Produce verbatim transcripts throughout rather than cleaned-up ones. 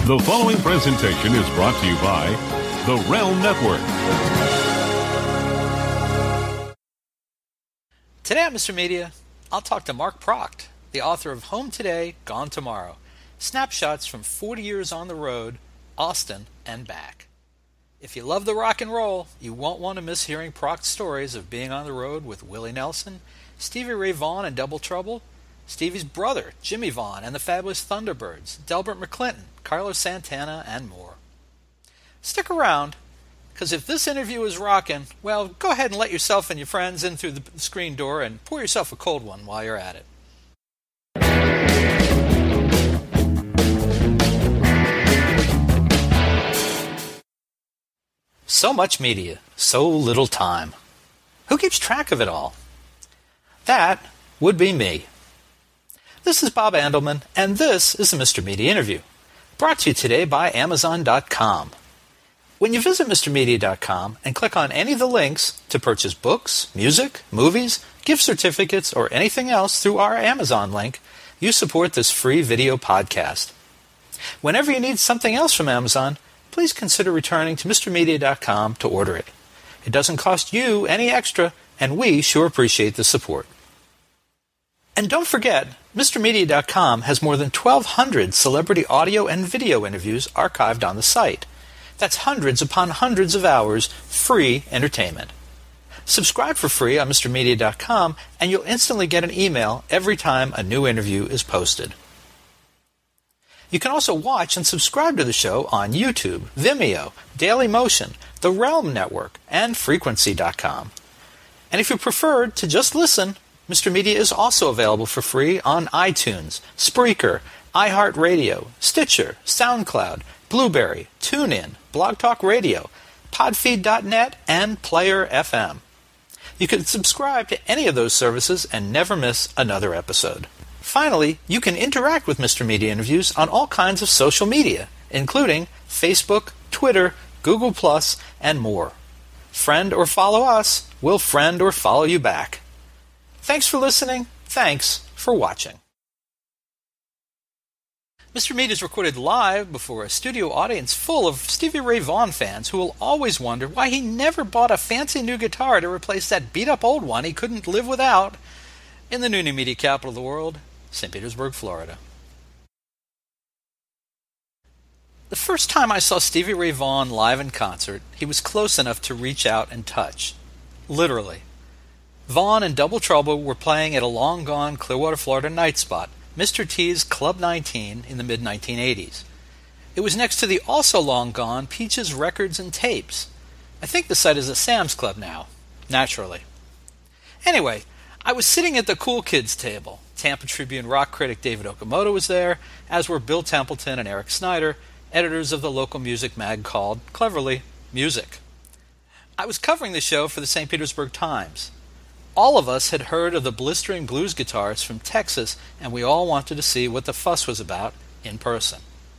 The following presentation is brought to you by The Realm Network. Today on Mister Media, I'll talk to Mark Procht, the author of Home Today, Gone Tomorrow, snapshots from forty years on the road, Austin, and back. If you love the rock and roll, you won't want to miss hearing Procht's stories of being on the road with Willie Nelson, Stevie Ray Vaughan and Double Trouble, Stevie's brother, Jimmy Vaughan and the Fabulous Thunderbirds, Delbert McClinton, Carlos Santana, and more. Stick around, because if this interview is rockin', well, go ahead and let yourself and your friends in through the screen door and pour yourself a cold one while you're at it. So much media, so little time. Who keeps track of it all? That would be me. This is Bob Andelman, and this is the Mister Media Interview, brought to you today by Amazon dot com. When you visit Mister Media dot com and click on any of the links to purchase books, music, movies, gift certificates, or anything else through our Amazon link, you support this free video podcast. Whenever you need something else from Amazon, please consider returning to Mister Media dot com to order it. It doesn't cost you any extra, and we sure appreciate the support. And don't forget, Mister Media dot com has more than twelve hundred celebrity audio and video interviews archived on the site. That's hundreds upon hundreds of hours free entertainment. Subscribe for free on Mister Media dot com, and you'll instantly get an email every time a new interview is posted. You can also watch and subscribe to the show on YouTube, Vimeo, Daily Motion, the Realm Network, and Frequency dot com. And if you prefer to just listen, Mister Media is also available for free on iTunes, Spreaker, iHeartRadio, Stitcher, SoundCloud, Blueberry, TuneIn, Blog Talk Radio, Podfeed dot net, and Player F M. You can subscribe to any of those services and never miss another episode. Finally, you can interact with Mister Media Interviews on all kinds of social media, including Facebook, Twitter, Google Plus, and more. Friend or follow us, we'll friend or follow you back. Thanks for listening. Thanks for watching. Mister Media is recorded live before a studio audience full of Stevie Ray Vaughan fans who will always wonder why he never bought a fancy new guitar to replace that beat-up old one he couldn't live without in the new media capital of the world, Saint Petersburg, Florida. The first time I saw Stevie Ray Vaughan live in concert, he was close enough to reach out and touch. Literally. Vaughan and Double Trouble were playing at a long-gone Clearwater, Florida night spot, Mister T's Club nineteen, in the mid nineteen eighties. It was next to the also long-gone Peaches Records and Tapes. I think the site is a Sam's Club now, naturally. Anyway, I was sitting at the cool kids table. Tampa Tribune rock critic David Okamoto was there, as were Bill Templeton and Eric Snyder, editors of the local music mag called, cleverly, Music. I was covering the show for the Saint Petersburg Times. All of us had heard of the blistering blues guitarists from Texas, and we all wanted to see what the fuss was about in person.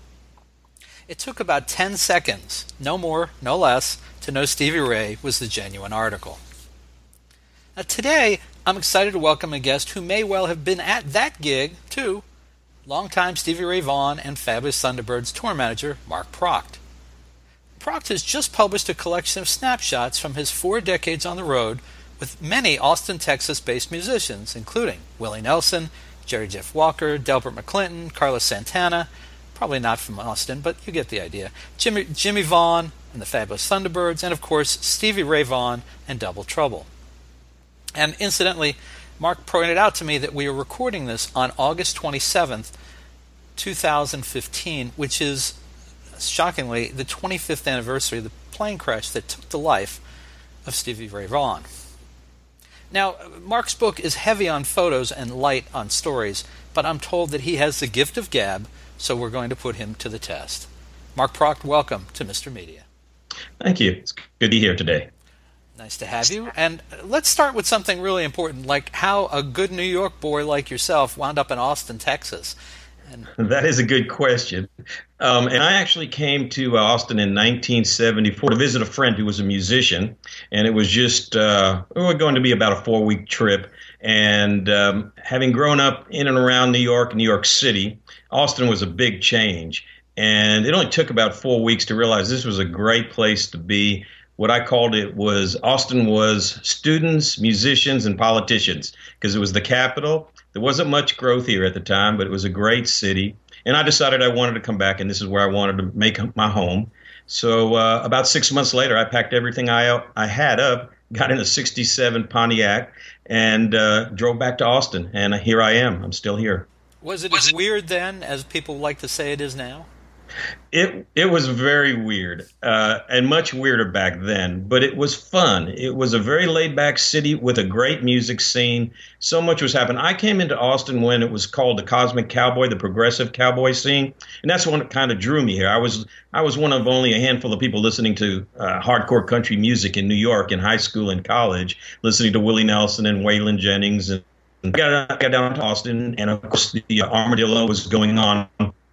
It took about ten seconds, no more, no less, to know Stevie Ray was the genuine article. Now today, I'm excited to welcome a guest who may well have been at that gig, too, longtime Stevie Ray Vaughan and Fabulous Thunderbirds tour manager Mark Procht. Procht has just published a collection of snapshots from his four decades on the road with many Austin, Texas-based musicians, including Willie Nelson, Jerry Jeff Walker, Delbert McClinton, Carlos Santana, probably not from Austin, but you get the idea, Jimmy, Jimmy Vaughan and the Fabulous Thunderbirds, and of course Stevie Ray Vaughan and Double Trouble. And incidentally, Mark pointed out to me that we are recording this on August twenty-seventh, two thousand fifteen, which is, shockingly, the twenty-fifth anniversary of the plane crash that took the life of Stevie Ray Vaughan. Now, Mark's book is heavy on photos and light on stories, but I'm told that he has the gift of gab, so we're going to put him to the test. Mark Procht, welcome to Mister Media. Thank you. It's good to be here today. Nice to have you. And let's start with something really important, like how a good New York boy like yourself wound up in Austin, Texas. And that is a good question. Um, and I actually came to uh, Austin in nineteen seventy-four to visit a friend who was a musician. And it was just uh, we were going to be about a four-week trip. And um, having grown up in and around New York, New York City, Austin was a big change. And it only took about four weeks to realize this was a great place to be. What I called it was Austin was students, musicians, and politicians, because it was the capital. There wasn't much growth here at the time, but it was a great city. And I decided I wanted to come back, and this is where I wanted to make my home. So uh, about six months later, I packed everything I I had up, got in a sixty-seven Pontiac, and uh, drove back to Austin. And here I am. I'm still here. Was it as weird then as people like to say it is now? It it was very weird, uh, and much weirder back then, but it was fun. It was a very laid-back city with a great music scene. So much was happening. I came into Austin when it was called the Cosmic Cowboy, the progressive cowboy scene, and that's what kind of drew me here. I was I was one of only a handful of people listening to uh, hardcore country music in New York in high school and college, listening to Willie Nelson and Waylon Jennings. And I got, I got down to Austin, and of course the uh, Armadillo was going on.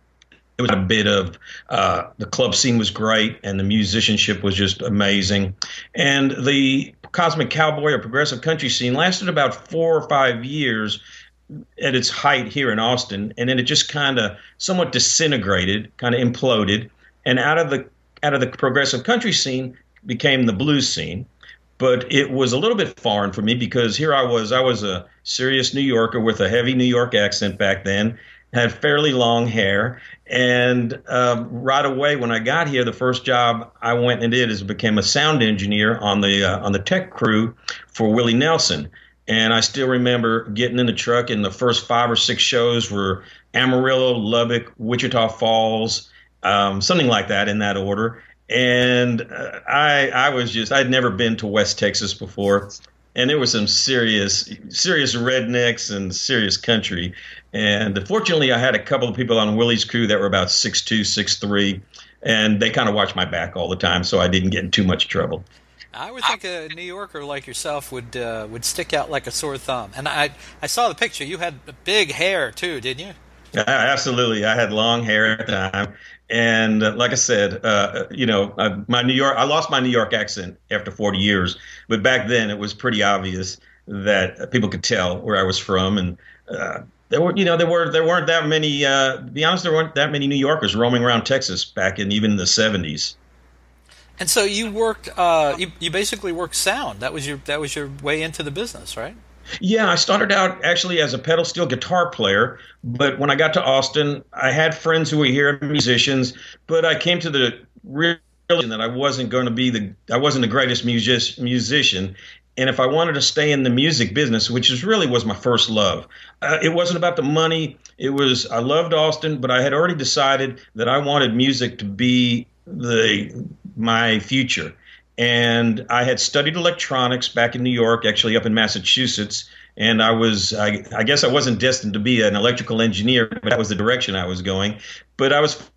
It was a bit of uh, the club scene was great, and the musicianship was just amazing. And the Cosmic Cowboy or progressive country scene lasted about four or five years at its height here in Austin, and then it just kind of somewhat disintegrated, kind of imploded, and out of the out of the progressive country scene became the blues scene. But it was a little bit foreign for me because here I was, I was a serious New Yorker with a heavy New York accent back then. Had fairly long hair, and uh, right away when I got here, the first job I went and did is became a sound engineer on the uh, on the tech crew for Willie Nelson. And I still remember getting in the truck, and the first five or six shows were Amarillo, Lubbock, Wichita Falls, um, something like that in that order. And uh, I I was just I'd never been to West Texas before. And there was some serious, serious rednecks and serious country. And fortunately, I had a couple of people on Willie's crew that were about six two, six three, and they kind of watched my back all the time, so I didn't get in too much trouble. I would think a New Yorker like yourself would uh, would stick out like a sore thumb. And I I saw the picture. You had big hair, too, didn't you? Yeah, absolutely. I had long hair at the time. And uh, like I said, uh, you know, uh, my New York, I lost my New York accent after forty years. But back then it was pretty obvious that people could tell where I was from. And uh, there were, you know, there were there weren't that many, uh, to be honest, there weren't that many New Yorkers roaming around Texas back in even the seventies. And so you worked, uh, you, you basically worked sound. That was your that was your way into the business, right? Yeah, I started out actually as a pedal steel guitar player, but when I got to Austin, I had friends who were here, musicians, but I came to the realization that I wasn't going to be the I wasn't the greatest music, musician, and if I wanted to stay in the music business, which is really was my first love, uh, it wasn't about the money. It was I loved Austin, but I had already decided that I wanted music to be the my future. And I had studied electronics back in New York, actually up in Massachusetts. And I was, I, I guess I wasn't destined to be an electrical engineer, but that was the direction I was going. But I was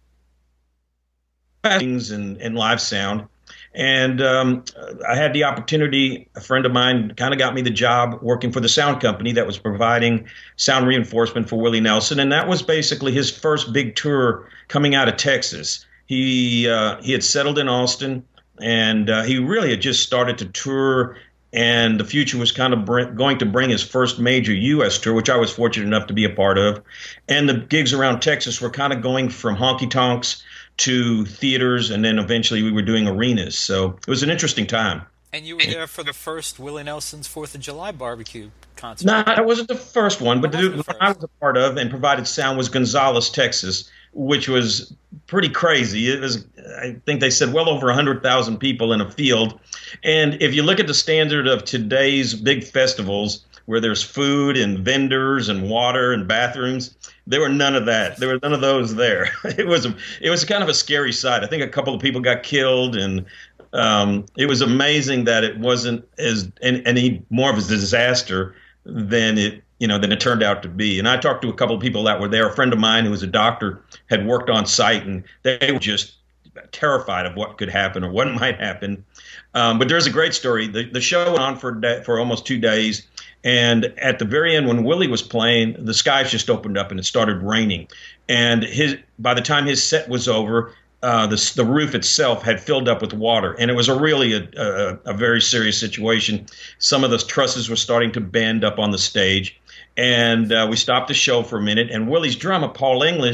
things and, and live sound. And um, I had the opportunity, a friend of mine kind of got me the job working for the sound company that was providing sound reinforcement for Willie Nelson. And that was basically his first big tour coming out of Texas. He uh, he had settled in Austin. And uh, he really had just started to tour, and the future was kind of bring, going to bring his first major U S tour, which I was fortunate enough to be a part of. And the gigs around Texas were kind of going from honky-tonks to theaters, and then eventually we were doing arenas. So it was an interesting time. And you were there for the first Willie Nelson's fourth of July barbecue concert. No, that wasn't the first one, but the, the one I was a part of and provided sound was Gonzales, Texas, which was pretty crazy. It was, I think they said, well over one hundred thousand people in a field. And if you look at the standard of today's big festivals, where there's food and vendors and water and bathrooms, there were none of that. There were none of those there. It was a, it was kind of a scary sight. I think a couple of people got killed, and um, it was amazing that it wasn't as any, any more of a disaster than it you know, than it turned out to be. And I talked to a couple of people that were there. A friend of mine who was a doctor had worked on site, and they were just terrified of what could happen or what might happen. Um, but there's a great story. The, the show went on for for almost two days. And at the very end, when Willie was playing, the skies just opened up and it started raining. And his by the time his set was over, uh, the, the roof itself had filled up with water. And it was a really a, a, a very serious situation. Some of the trusses were starting to bend up on the stage. And uh, we stopped the show for a minute. And Willie's drummer, Paul English,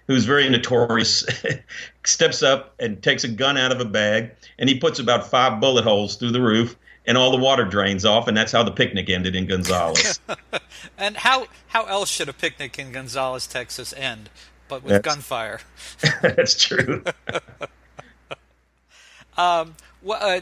who's very notorious, steps up and takes a gun out of a bag, and he puts about five bullet holes through the roof, and all the water drains off, and that's how the picnic ended in Gonzales. And how how else should a picnic in Gonzales, Texas end but with That's- gunfire? That's true. um, well, uh,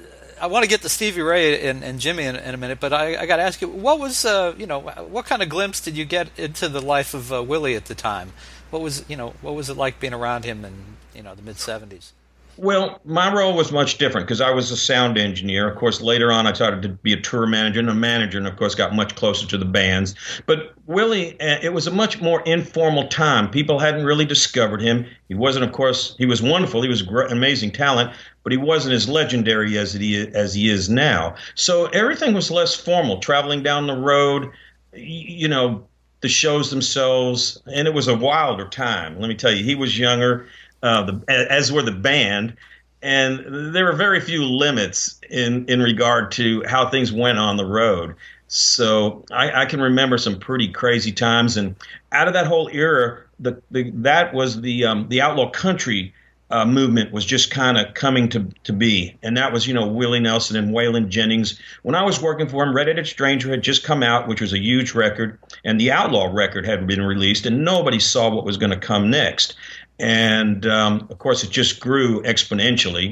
I want to get to Stevie Ray and, and Jimmy in, in a minute, but I, I got to ask you, what was uh, you know, what kind of glimpse did you get into the life of uh, Willie at the time? What was you know, what was it like being around him in you know the mid seventies? Well, my role was much different because I was a sound engineer. Of course, later on, I started to be a tour manager and a manager, and of course, got much closer to the bands. But Willie, it was a much more informal time. People hadn't really discovered him. He wasn't, of course, he was wonderful. He was a great, amazing talent, but he wasn't as legendary as he as he is now. So everything was less formal. Traveling down the road, you know, the shows themselves, and it was a wilder time. Let me tell you, he was younger. Uh, the, as were the band, and there were very few limits in, in regard to how things went on the road. So I, I can remember some pretty crazy times, and out of that whole era, the, the that was the um, the outlaw country uh, movement was just kind of coming to to be, and that was you know Willie Nelson and Waylon Jennings. When I was working for him, Red-Headed Stranger had just come out, which was a huge record, and the Outlaw record had been released, and nobody saw what was going to come next. And, um, of course, it just grew exponentially.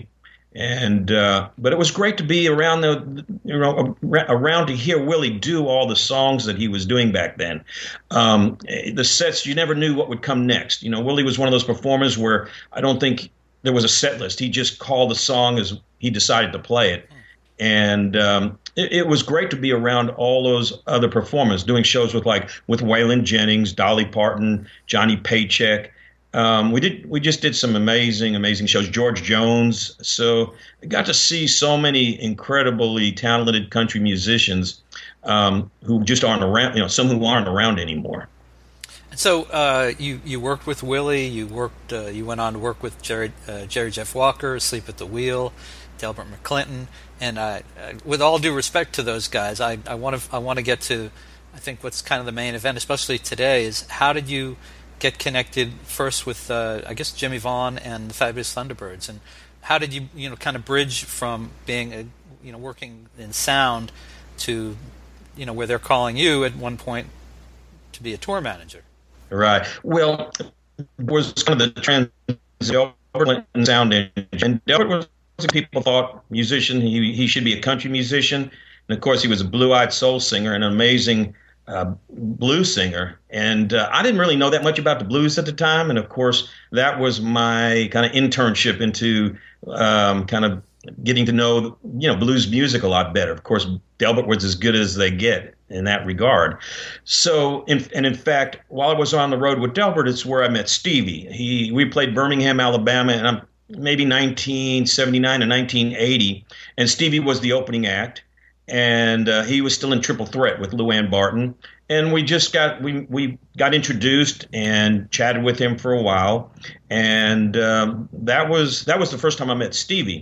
And uh, but it was great to be around the you know around to hear Willie do all the songs that he was doing back then. Um, the sets, you never knew what would come next. You know, Willie was one of those performers where I don't think there was a set list. He just called the song as he decided to play it. And um, it, it was great to be around all those other performers doing shows with like with Waylon Jennings, Dolly Parton, Johnny Paycheck. Um, we did. We just did some amazing, amazing shows. George Jones. So I got to see so many incredibly talented country musicians um, who just aren't around. You know, some who aren't around anymore. And so uh, you you worked with Willie. You worked. Uh, you went on to work with Jerry uh, Jerry Jeff Walker, Sleep at the Wheel, Delbert McClinton. And uh, with all due respect to those guys, I I want to I want to get to I think what's kind of the main event, especially today, is how did you get connected first with, uh, I guess, Jimmy Vaughn and the Fabulous Thunderbirds, and how did you, you know, kind of bridge from being, a, you know, working in sound to, you know, where they're calling you at one point to be a tour manager? Right. Well, it was kind of the trend. Delbert went sound engineer, and Delbert was people thought musician. He he should be a country musician, and of course he was a blue-eyed soul singer and an amazing Uh, blues singer, and uh, I didn't really know that much about the blues at the time, and of course that was my kind of internship into um, kind of getting to know you know blues music a lot better. Of course, Delbert was as good as they get in that regard. So, in, and in fact, while I was on the road with Delbert, it's where I met Stevie. He we played Birmingham, Alabama, and I'm maybe nineteen seventy-nine to nineteen eighty, and Stevie was the opening act. And uh, he was still in Triple Threat with Lou Ann Barton, and we just got we we got introduced and chatted with him for a while, and um, that was that was the first time I met Stevie.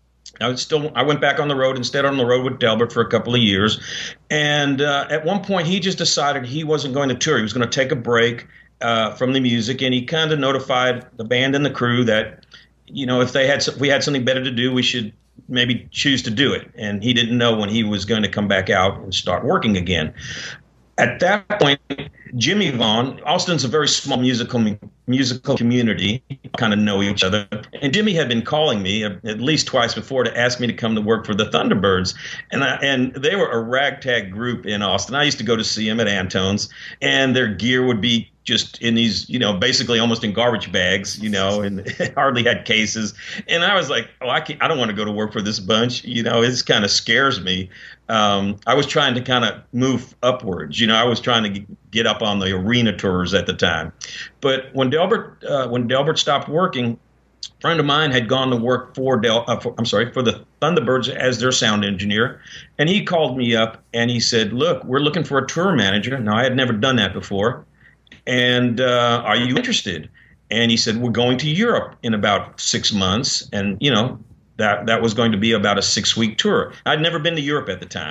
I was still I went back on the road and stayed on the road with Delbert for a couple of years, and uh, at one point he just decided he wasn't going to tour. He was going to take a break uh, from the music, and he kind of notified the band and the crew that you know if they had if we had something better to do, we should maybe choose to do it. And he didn't know when he was going to come back out and start working again. At that point, Jimmy Vaughn, Austin's a very small musical musical community, kind of know each other. And Jimmy had been calling me at least twice before to ask me to come to work for the Thunderbirds. And I, and they were a ragtag group in Austin. I used to go to see them at Antone's, and their gear would be just in these, you know, basically almost in garbage bags, you know, and hardly had cases. And I was like, oh, I can't, I don't want to go to work for this bunch. You know, it kind of scares me. Um, I was trying to kind of move upwards. You know, I was trying to get up on the arena tours at the time. But when Delbert, uh, when Delbert stopped working, a friend of mine had gone to work for, Del, uh, for, I'm sorry, for the Thunderbirds as their sound engineer. And he called me up and he said, look, we're looking for a tour manager. Now, I had never done that before. And uh, are you interested? And he said, we're going to Europe in about six months. And, you know, that that was going to be about a six-week tour. I'd never been to Europe at the time.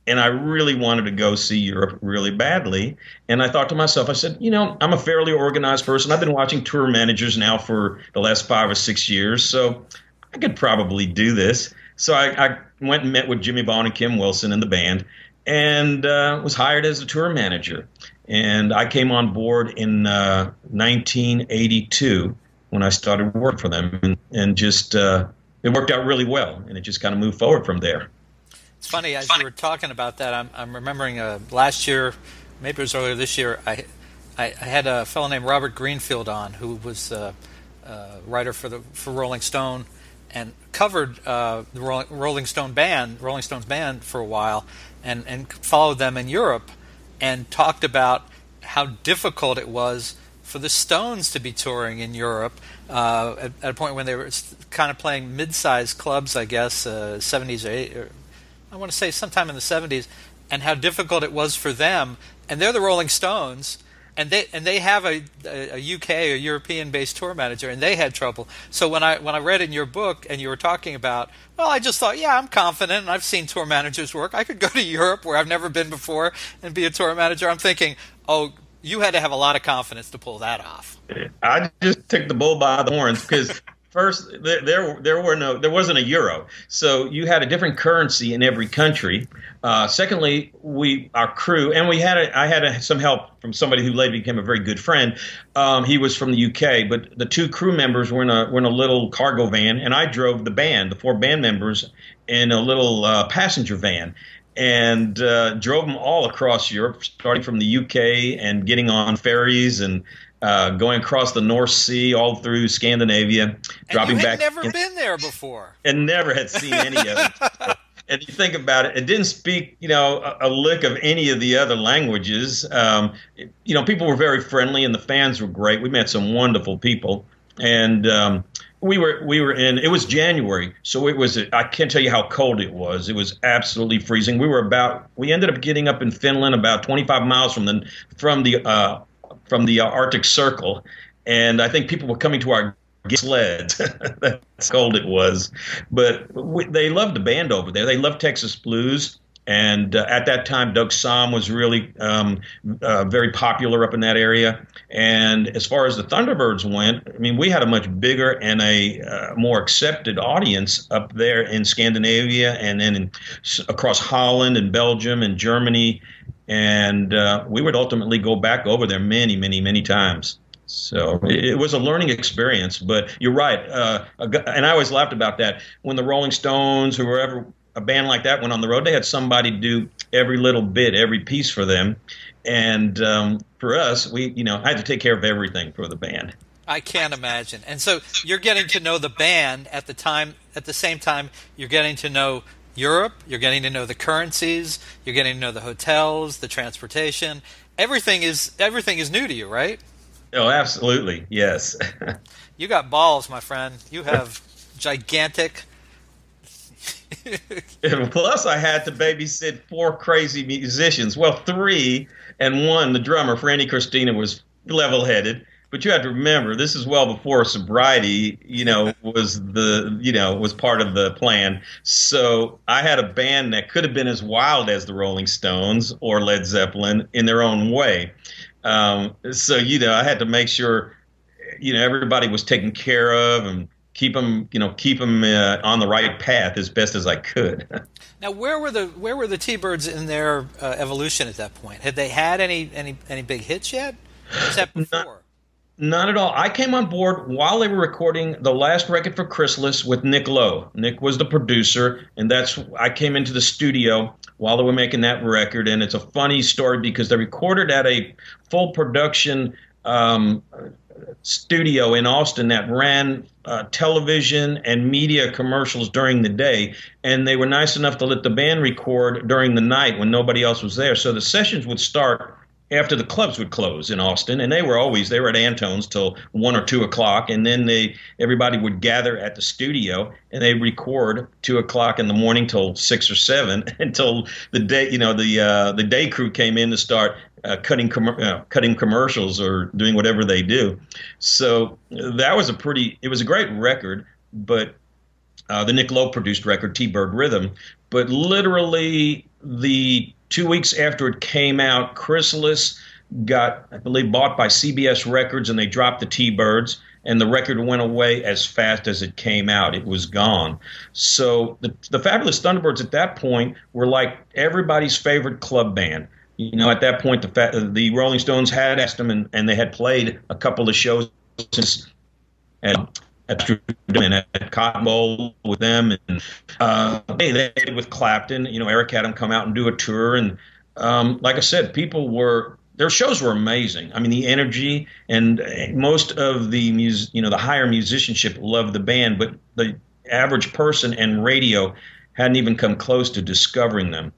and I really wanted to go see Europe really badly. And I thought to myself, I said, you know, I'm a fairly organized person. I've been watching tour managers now for the last five or six years, so I could probably do this. So I, I went and met with Jimmy Vaughn and Kim Wilson and the band, and uh, was hired as a tour manager. And I came on board in uh, nineteen eighty-two when I started working for them, and, and just uh, it worked out really well, and it just kind of moved forward from there. It's funny, as you were talking about that, I'm, I'm remembering uh, last year, maybe it was earlier this year, I, I, I had a fellow named Robert Greenfield on, who was a uh, uh, writer for the for Rolling Stone, and covered uh, the Rolling, Rolling Stone band, Rolling Stones band for a while, and, and followed them in Europe, and talked about how difficult it was for the Stones to be touring in Europe uh, at, at a point when they were kind of playing mid-sized clubs, I guess, uh, seventies or, eight, or I want to say sometime in the seventies, and how difficult it was for them. And they're the Rolling Stones, and they and they have a, a, a U K or European-based tour manager, and they had trouble. So when I when I read in your book and you were talking about, well, I just thought, yeah, I'm confident, and I've seen tour managers work. I could go to Europe where I've never been before and be a tour manager. I'm thinking, oh, you had to have a lot of confidence to pull that off. I just took the bull by the horns because first there, there there were no there wasn't a euro, so you had a different currency in every country. Uh, secondly, we our crew and we had a, I had a, some help from somebody who later became a very good friend. Um, he was from the U K, but the two crew members were in a were in a little cargo van, and I drove the band, the four band members, in a little uh, passenger van. And uh, drove them all across Europe, starting from the U K and getting on ferries and uh, going across the North Sea, all through Scandinavia, and dropping you had back. Never in, been there before, and never had seen any of it. And you think about it, it didn't speak, you know, a, a lick of any of the other languages. Um, it, you know, people were very friendly, and the fans were great. We met some wonderful people, and um, We were we were in. It was January, so it was. I can't tell you how cold it was. It was absolutely freezing. We were about. We ended up getting up in Finland, about twenty-five miles from the from the uh, from the Arctic Circle, and I think people were coming to our sleds. That's how cold it was, but we, they loved the band over there. They loved Texas blues. And uh, at that time, Doug Sahm was really um, uh, very popular up in that area. And as far as the Thunderbirds went, I mean, we had a much bigger and a uh, more accepted audience up there in Scandinavia and then in, across Holland and Belgium and Germany. And uh, we would ultimately go back over there many, many, many times. So it was a learning experience. But you're right. Uh, and I always laughed about that. When the Rolling Stones or whoever – a band like that went on the road, they had somebody do every little bit, every piece for them. And um, for us, we, you know, I had to take care of everything for the band. I can't imagine. And so you're getting to know the band at the time, at the same time you're getting to know Europe, you're getting to know the currencies, you're getting to know the hotels, the transportation. Everything is everything is new to you, right? Oh, absolutely. Yes. You got balls, my friend. You have gigantic Plus, I had to babysit four crazy musicians. Well, three, and one, the drummer, Franny Christina, was level-headed. But you have to remember, this is well before sobriety, you know, was the, you know, was part of the plan. So I had a band that could have been as wild as the Rolling Stones or Led Zeppelin in their own way. Um, so, you know, I had to make sure, you know, everybody was taken care of and keep them, you know, keep them uh, on the right path as best as I could. Now, where were the where were the T-Birds in their uh, evolution at that point? Had they had any any, any big hits yet? Was that before? Not, not at all. I came on board while they were recording the last record for Chrysalis with Nick Lowe. Nick was the producer, and that's I came into the studio while they were making that record. And it's a funny story because they recorded at a full production um, studio in Austin that ran uh, television and media commercials during the day, and they were nice enough to let the band record during the night when nobody else was there. So the sessions would start after the clubs would close in Austin, and they were always they were at Antone's till one or two o'clock, and then they everybody would gather at the studio and they record two o'clock in the morning till six or seven until the day you know the uh, the day crew came in to start uh, cutting com- uh, cutting commercials or doing whatever they do. So that was a pretty it was a great record, but uh, the Nick Lowe produced record T-Bird Rhythm, but literally the two weeks after it came out, Chrysalis got, I believe, bought by C B S Records, and they dropped the T-Birds, and the record went away as fast as it came out. It was gone. So the, the Fabulous Thunderbirds at that point were like everybody's favorite club band. You know, at that point, the the Rolling Stones had asked them, and, and they had played a couple of shows since at at, at Cotton Bowl with them, and uh, they they did with Clapton. You know, Eric had them come out and do a tour, and um, like I said, people were their shows were amazing. I mean, the energy, and most of the mus you know the higher musicianship loved the band, but the average person and radio hadn't even come close to discovering them.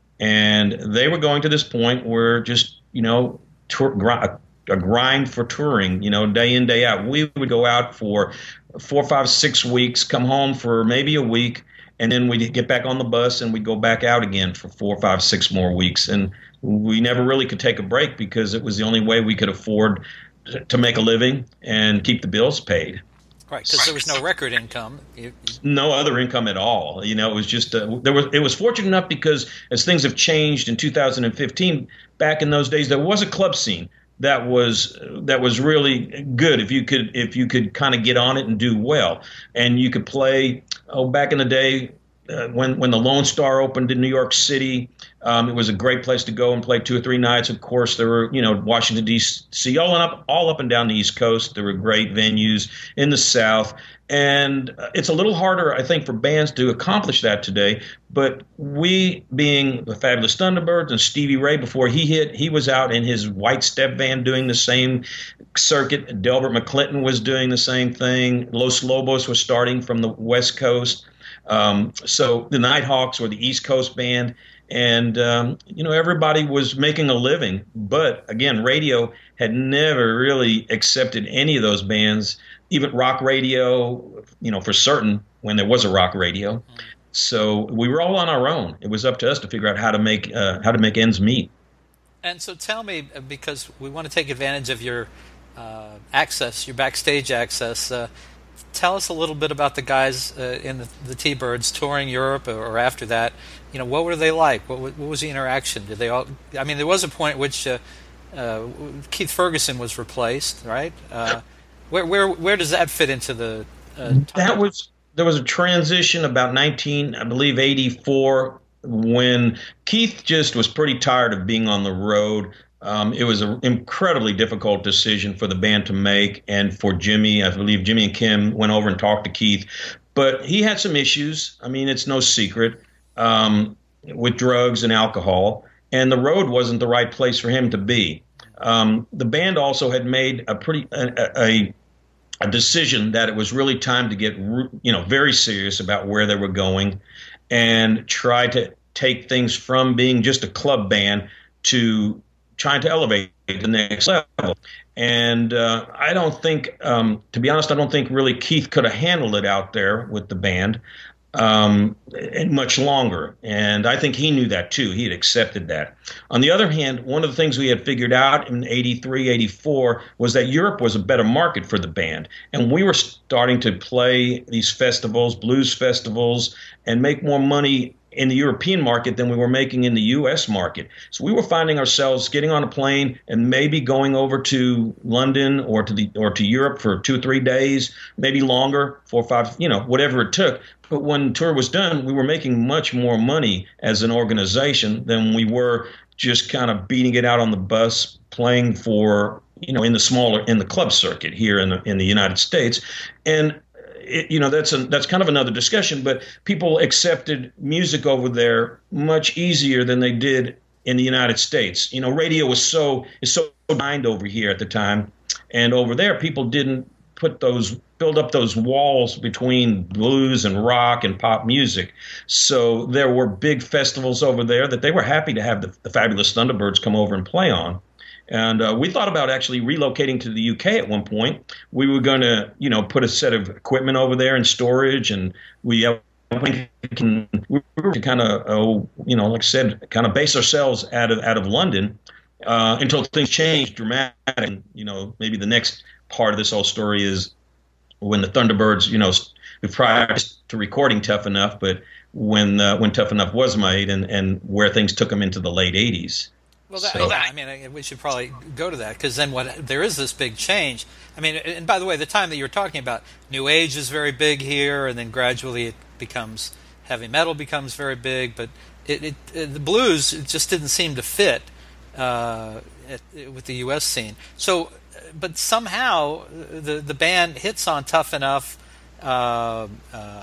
And they were going to this point where just, you know, tour, gr- a grind for touring, you know, day in, day out. We would go out for four, five, six weeks, come home for maybe a week, and then we'd get back on the bus and we'd go back out again for four, five, six more weeks. And we never really could take a break because it was the only way we could afford to make a living and keep the bills paid. Right, because there was no record income. You, no other income at all. You know, it was just uh, there was. It was fortunate enough because as things have changed in two thousand fifteen, back in those days, there was a club scene that was that was really good. If you could if you could kind of get on it and do well, and you could play. Oh, back in the day. Uh, when when the Lone Star opened in New York City, um, it was a great place to go and play two or three nights. Of course, there were you know Washington D C, all up all up and down the East Coast. There were great venues in the South, and it's a little harder, I think, for bands to accomplish that today. But we, being the Fabulous Thunderbirds and Stevie Ray, before he hit, he was out in his White Step Van doing the same circuit. Delbert McClinton was doing the same thing. Los Lobos was starting from the West Coast. Um, so the Nighthawks were the East Coast band, and um, you know everybody was making a living. But again, radio had never really accepted any of those bands, even rock radio. You know, for certain, when there was a rock radio. So we were all on our own. It was up to us to figure out how to make uh, how to make ends meet. And so, tell me, because we want to take advantage of your uh, access, your backstage access. Uh, Tell us a little bit about the guys uh, in the, the T-Birds touring Europe, or, or after that. You know, what were they like? What, what was the interaction? Did they all? I mean, there was a point at which uh, uh, Keith Ferguson was replaced, right? Uh, where where where does that fit into the? Uh, that was there was a transition about nineteen, I believe, eighty-four, when Keith just was pretty tired of being on the road. Um, it was an incredibly difficult decision for the band to make, and for Jimmy. I believe Jimmy and Kim went over and talked to Keith, but he had some issues. I mean, it's no secret, um, with drugs and alcohol, and the road wasn't the right place for him to be. Um, the band also had made a pretty a, a, a decision that it was really time to get you know very serious about where they were going, and try to take things from being just a club band to trying to elevate to the next level. And uh, I don't think, um, to be honest, I don't think really Keith could have handled it out there with the band um, much longer. And I think he knew that too. He had accepted that. On the other hand, one of the things we had figured out in eighty-three, eighty-four was that Europe was a better market for the band. And we were starting to play these festivals, blues festivals, and make more money in the European market than we were making in the U S market. So we were finding ourselves getting on a plane and maybe going over to London or to the or to Europe for two or three days, maybe longer, four or five, you know, whatever it took. But when the tour was done, we were making much more money as an organization than we were just kind of beating it out on the bus, playing for, you know, in the smaller, in the club circuit here in the, in the United States. And It, you know, that's a, that's kind of another discussion, but people accepted music over there much easier than they did in the United States. You know, radio was so is so behind over here at the time, and over there people didn't put those build up those walls between blues and rock and pop music. So there were big festivals over there that they were happy to have the, the Fabulous Thunderbirds come over and play on. And uh, we thought about actually relocating to the U K at one point. We were going to, you know, put a set of equipment over there in storage, and we, uh, can, we were to kind of, uh, you know, like I said, kind of base ourselves out of out of London uh, until things changed dramatically. You know, maybe the next part of this whole story is when the Thunderbirds, you know, prior to recording Tough Enough, but when uh, when Tough Enough was made, and, and where things took them into the late eighties. Well, that, so. yeah, I mean, we should probably go to that, because then what there is this big change. I mean, and by the way, the time that you're talking about, New Age is very big here, and then gradually it becomes, heavy metal becomes very big, but it, it, it the blues it just didn't seem to fit uh, at, with the U S scene. So, but somehow the the band hits on Tough Enough. Uh, uh,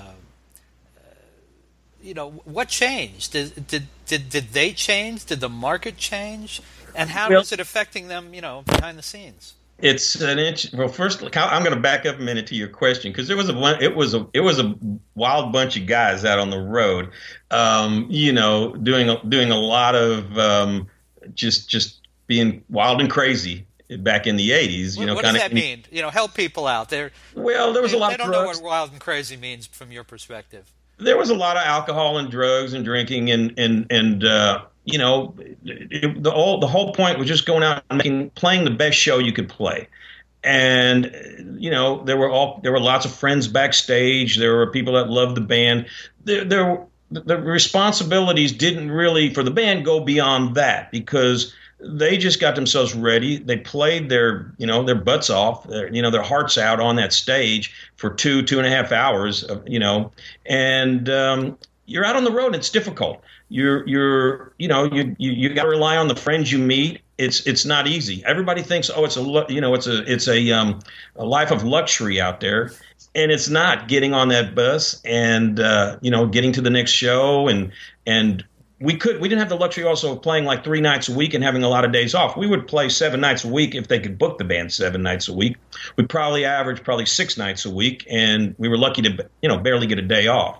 You know, what changed? Did, did did did they change? Did the market change? And how well, is it affecting them? You know, behind the scenes. It's an inch. Well, first, I'm going to back up a minute to your question, because there was a it was a it was a wild bunch of guys out on the road, um, you know, doing a, doing a lot of um, just just being wild and crazy back in the eighties. You what, know, what kinda, does that mean? You know, help people out there. Well, there was they, a lot they of don't drugs. know what wild and crazy means from your perspective. There was a lot of alcohol and drugs and drinking, and and and uh, you know, it, the whole the whole point was just going out and making, playing the best show you could play. And you know, there were all there were lots of friends backstage. There were people that loved the band. There, there the responsibilities didn't really for the band go beyond that, because they just got themselves ready. They played their, you know, their butts off, their, you know, their hearts out on that stage for two, two and a half hours, of, you know, and um, you're out on the road. And it's difficult. You're, you're, you know, you, you, you got to rely on the friends you meet. It's, it's not easy. Everybody thinks, oh, it's a, you know, it's a, it's a, um, a life of luxury out there. And it's not. Getting on that bus and, uh, you know, getting to the next show, and, and, We could. We didn't have the luxury also of playing like three nights a week and having a lot of days off. We would play seven nights a week if they could book the band seven nights a week. We'd probably average probably six nights a week, and we were lucky to, you know, barely get a day off.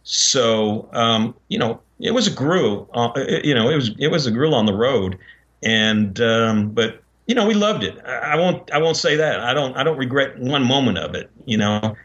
So, um, you know, it was a gruel. Uh, you know, it was it was a gruel on the road, and um, but you know, we loved it. I, I won't. I won't say that. I don't. I don't regret one moment of it. You know.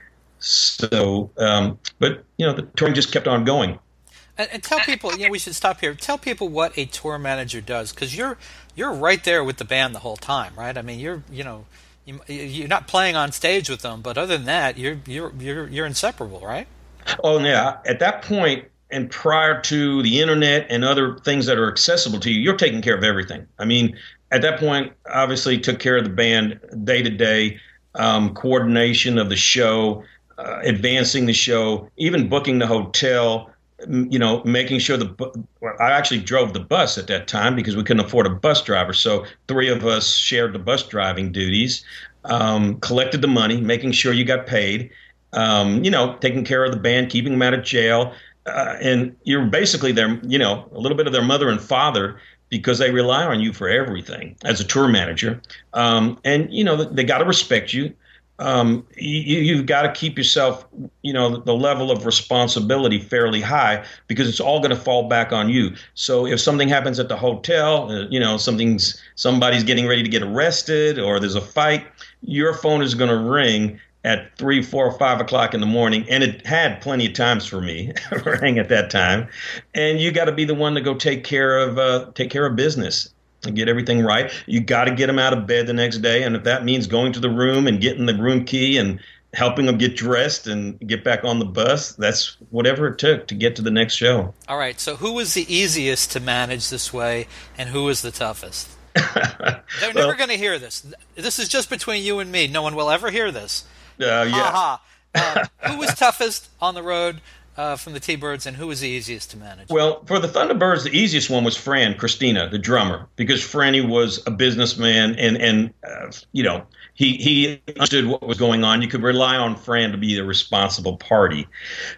So, um, but you know, the touring just kept on going. And, and tell people, you know, we should stop here. Tell people what a tour manager does, because you're you're right there with the band the whole time, right? I mean, you're you know, you, you're not playing on stage with them, but other than that, you're you're you're you're inseparable, right? Oh yeah. At that point, and prior to the internet and other things that are accessible to you, you're taking care of everything. I mean, at that point, obviously, took care of the band day to day, um, coordination of the show, uh, advancing the show, even booking the hotel. You know, making sure the bu- I actually drove the bus at that time because we couldn't afford a bus driver. So three of us shared the bus driving duties, um, collected the money, making sure you got paid, um, you know, taking care of the band, keeping them out of jail. Uh, and you're basically their, you know, a little bit of their mother and father, because they rely on you for everything as a tour manager. Um, and, you know, they got to respect you. Um, you, you've got to keep yourself, you know, the level of responsibility fairly high, because it's all going to fall back on you. So if something happens at the hotel, uh, you know, something's somebody's getting ready to get arrested, or there's a fight, your phone is going to ring at three, four, or five o'clock in the morning, and it had plenty of times for me rang at that time, and you got to be the one to go take care of uh, take care of business. And get everything right. You got to get them out of bed the next day, and if that means going to the room and getting the room key and helping them get dressed and get back on the bus, that's whatever it took to get to the next show. All right. So who was the easiest to manage this way, and who was the toughest? They're well, never going to hear this. This is just between you and me. No one will ever hear this. Uh, yeah. Ha ha. Uh, who was toughest on the road? Uh, from the T-Birds, and who was the easiest to manage? Well, for the Thunderbirds, the easiest one was Fran Christina, the drummer, because Franny was a businessman, and and uh, you know, he he understood what was going on. You could rely on Fran to be the responsible party.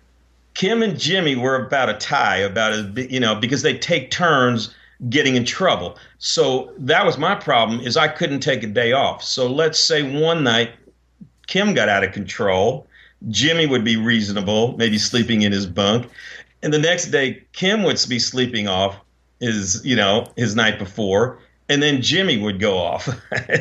Kim and Jimmy were about a tie, about as you know, because they take turns getting in trouble. So that was my problem, is I couldn't take a day off. So let's say one night Kim got out of control. Jimmy would be reasonable, maybe sleeping in his bunk. And the next day, Kim would be sleeping off his, you know, his night before. And then Jimmy would go off.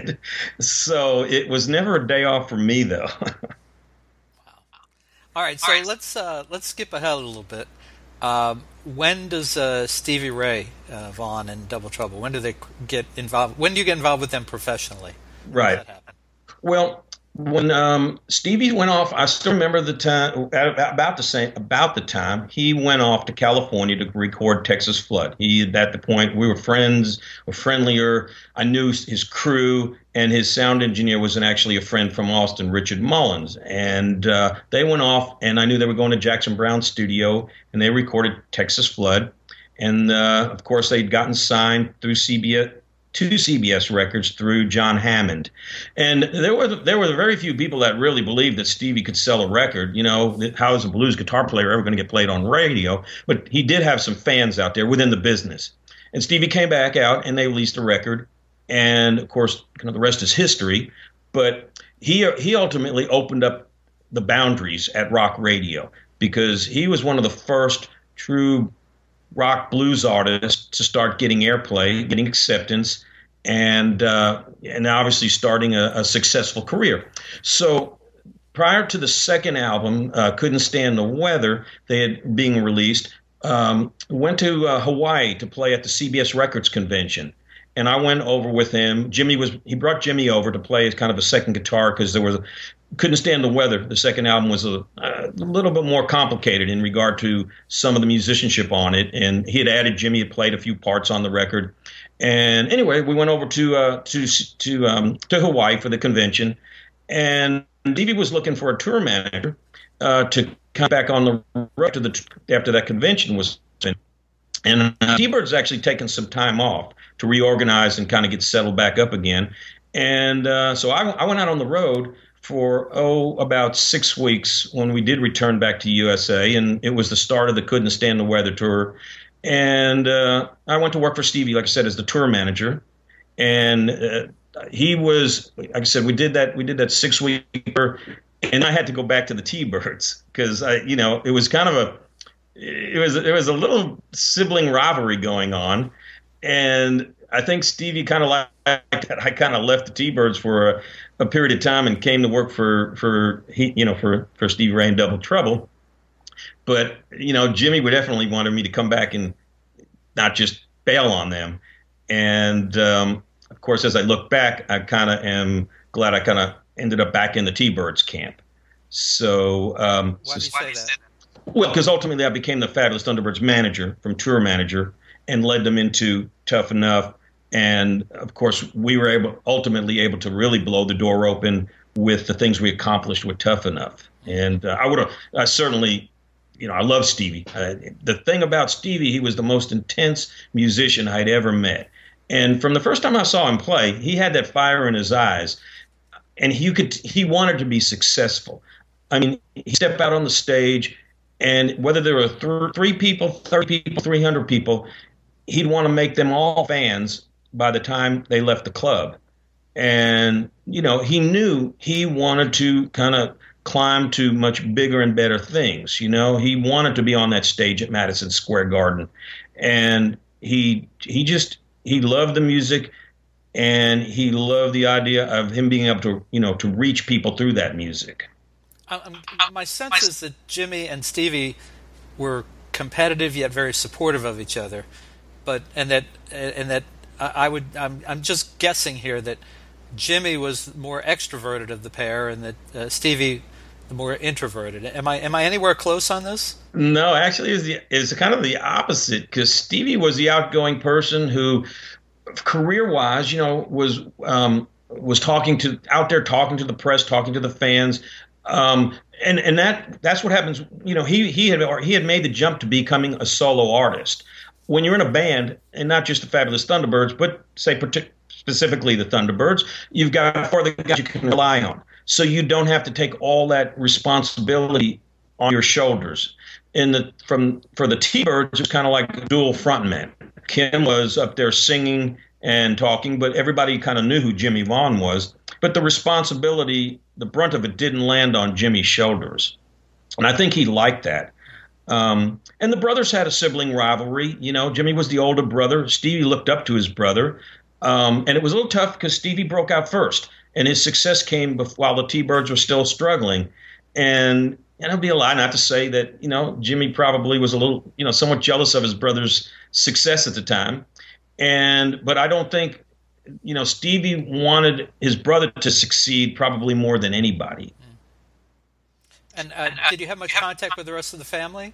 So it was never a day off for me, though. Wow. All right, so let's uh, let's skip ahead a little bit. Um, when does uh, Stevie Ray uh, Vaughan and Double Trouble, when do they get involved? When do you get involved with them professionally? When right. does that happen? Well, When um, Stevie went off, I still remember the time at about the same about the time he went off to California to record Texas Flood. He at the point we were friends, were friendlier. I knew his crew, and his sound engineer was an, actually a friend from Austin, Richard Mullins. And uh, they went off, and I knew they were going to Jackson Browne's studio, and they recorded Texas Flood. And uh, of course, they'd gotten signed through C B S. To C B S Records through John Hammond. And there were there were very few people that really believed that Stevie could sell a record. You know, how is a blues guitar player ever going to get played on radio? But he did have some fans out there within the business. And Stevie came back out and they released a record. And of course, kind of the rest is history. But he he ultimately opened up the boundaries at rock radio because he was one of the first true rock blues artists to start getting airplay, getting acceptance, and uh, and obviously starting a, a successful career. So prior to the second album, uh, Couldn't Stand the Weather, they had being released, um, went to uh, Hawaii to play at the C B S Records convention. And I went over with him. Jimmy was he brought Jimmy over to play as kind of a second guitar because there was a, Couldn't Stand the Weather. The second album was a, a little bit more complicated in regard to some of the musicianship on it. And he had added Jimmy had played a few parts on the record. And anyway, we went over to uh, to to um, to Hawaii for the convention. And Stevie was looking for a tour manager uh, to come back on the road to the after that convention was. And uh, T-Bird's actually taken some time off to reorganize and kind of get settled back up again. And uh, so I, I went out on the road for, oh, about six weeks when we did return back to U S A. And it was the start of the Couldn't Stand the Weather tour. And uh, I went to work for Stevie, like I said, as the tour manager. And uh, he was, like I said, we did that, we did that six week tour. And I had to go back to the T-Birds because, I, you know, it was kind of a, It was it was a little sibling rivalry going on, and I think Stevie kind of liked that. I kind of left the T-Birds for a, a period of time and came to work for for he you know for for Stevie Ray and Double Trouble. But you know, Jimmy would definitely wanted me to come back and not just bail on them. And um, of course, as I look back, I kind of am glad I kind of ended up back in the T-Birds camp. So um, why do you say that? Well, because ultimately I became the Fabulous Thunderbirds manager from tour manager and led them into Tough Enough. And, of course, we were able ultimately able to really blow the door open with the things we accomplished with Tough Enough. And uh, I would have I certainly, you know, I love Stevie. Uh, the thing about Stevie, he was the most intense musician I'd ever met. And from the first time I saw him play, he had that fire in his eyes. And he could he wanted to be successful. I mean, he stepped out on the stage. And whether there were th- three people, thirty people, three hundred people, he'd want to make them all fans by the time they left the club. And, you know, he knew he wanted to kind of climb to much bigger and better things. You know, he wanted to be on that stage at Madison Square Garden. And he he just he loved the music, and he loved the idea of him being able to, you know, to reach people through that music. Um, my sense is that Jimmy and Stevie were competitive yet very supportive of each other, but and that and that I would I'm I'm just guessing here that Jimmy was more extroverted of the pair, and that uh, Stevie the more introverted. Am I am I anywhere close on this? No, actually, is the is kind of the opposite, because Stevie was the outgoing person who, career wise, you know, was um, was talking to out there, talking to the press, talking to the fans. Um, and, and that, that's what happens. You know, he, he had, he had made the jump to becoming a solo artist. When you're in a band, and not just the Fabulous Thunderbirds, but say partic- specifically the Thunderbirds, you've got four other guys you can rely on. So you don't have to take all that responsibility on your shoulders. In the, from, for the T-Birds, it's kind of like dual frontmen. Kim was up there singing and talking, but everybody kind of knew who Jimmy Vaughn was. But the responsibility, the brunt of it, didn't land on Jimmy's shoulders. And I think he liked that. Um, and the brothers had a sibling rivalry. You know, Jimmy was the older brother. Stevie looked up to his brother. Um, and it was a little tough because Stevie broke out first. And his success came before, while the T-Birds were still struggling. And, and it'd be a lie not to say that, you know, Jimmy probably was a little, you know, somewhat jealous of his brother's success at the time. And but I don't think you know, Stevie wanted his brother to succeed probably more than anybody. And uh, did you have much contact with the rest of the family?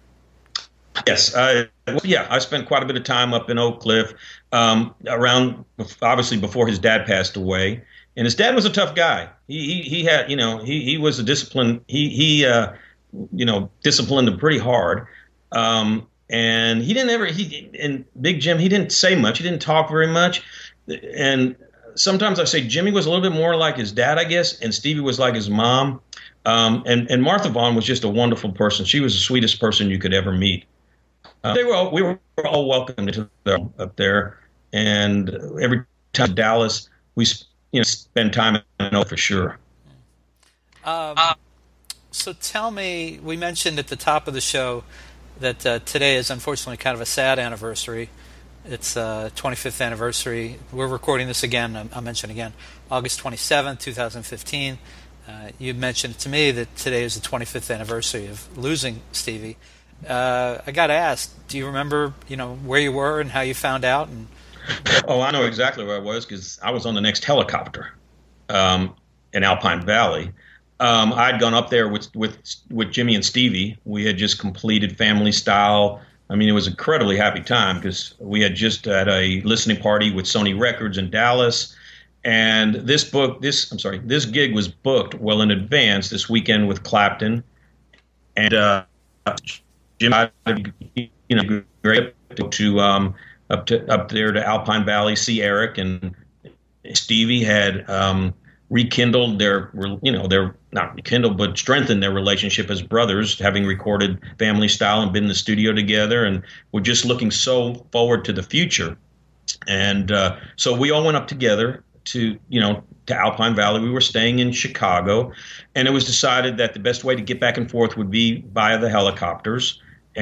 Yes, I, well, yeah, I spent quite a bit of time up in Oak Cliff, um, around obviously before his dad passed away. And his dad was a tough guy. He he, he had, you know, he, he was a disciplined. He he uh, you know, disciplined him pretty hard. Um, and he didn't ever he and Big Jim, he didn't say much. He didn't talk very much. And sometimes I say Jimmy was a little bit more like his dad, I guess, and Stevie was like his mom. Um, and and Martha Vaughn was just a wonderful person. She was the sweetest person you could ever meet. Uh, they were all, we were all welcome to them up there, and every time in Dallas, we you know spend time in Oak for sure. Um, so tell me, we mentioned at the top of the show that uh, today is unfortunately kind of a sad anniversary. It's uh, twenty-fifth anniversary. We're recording this again. I'll mention again, August twenty-seventh, twenty fifteen. Uh, you mentioned to me that today is the twenty-fifth anniversary of losing Stevie. Uh, I got to ask, do you remember, you know, where you were and how you found out? And oh, I know exactly where I was because I was on the next helicopter um, in Alpine Valley. Um, I'd gone up there with, with with Jimmy and Stevie. We had just completed Family Style. I mean, it was an incredibly happy time because we had just had a listening party with Sony Records in Dallas. And this book, this I'm sorry, this gig was booked well in advance this weekend with Clapton. And uh, Jim, you know, great to um, up to up there to Alpine Valley, see Eric, and Stevie had um, rekindled their, you know, their not rekindled but strengthened their relationship as brothers, having recorded Family Style and been in the studio together, and were just looking so forward to the future. And uh, so we all went up together to, you know, to Alpine Valley. We were staying in Chicago, and it was decided that the best way to get back and forth would be via the helicopters.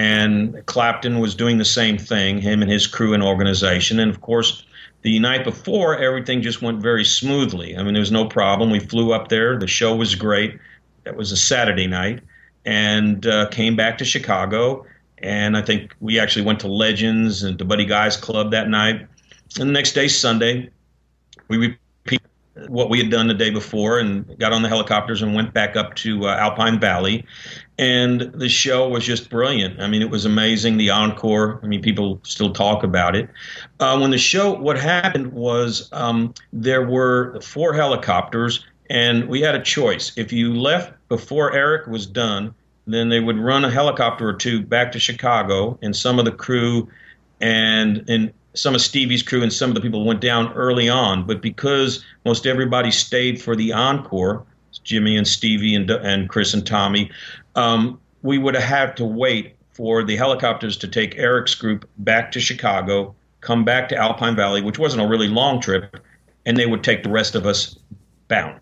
And Clapton was doing the same thing, him and his crew and organization. And, of course, the night before, everything just went very smoothly. I mean, there was no problem. We flew up there. The show was great. That was a Saturday night. And uh, came back to Chicago. And I think we actually went to Legends and to Buddy Guy's Club that night. And the next day, Sunday, we repeated what we had done the day before and got on the helicopters and went back up to uh, Alpine Valley. And the show was just brilliant. I mean, it was amazing. The encore, I mean, people still talk about it. Uh, when the show, what happened was um, there were four helicopters, and we had a choice. If you left before Eric was done, then they would run a helicopter or two back to Chicago, and some of the crew and and some of Stevie's crew and some of the people went down early on. But because most everybody stayed for the encore, Jimmy and Stevie and and Chris and Tommy, um, we would have had to wait for the helicopters to take Eric's group back to Chicago, come back to Alpine Valley, which wasn't a really long trip, and they would take the rest of us bound.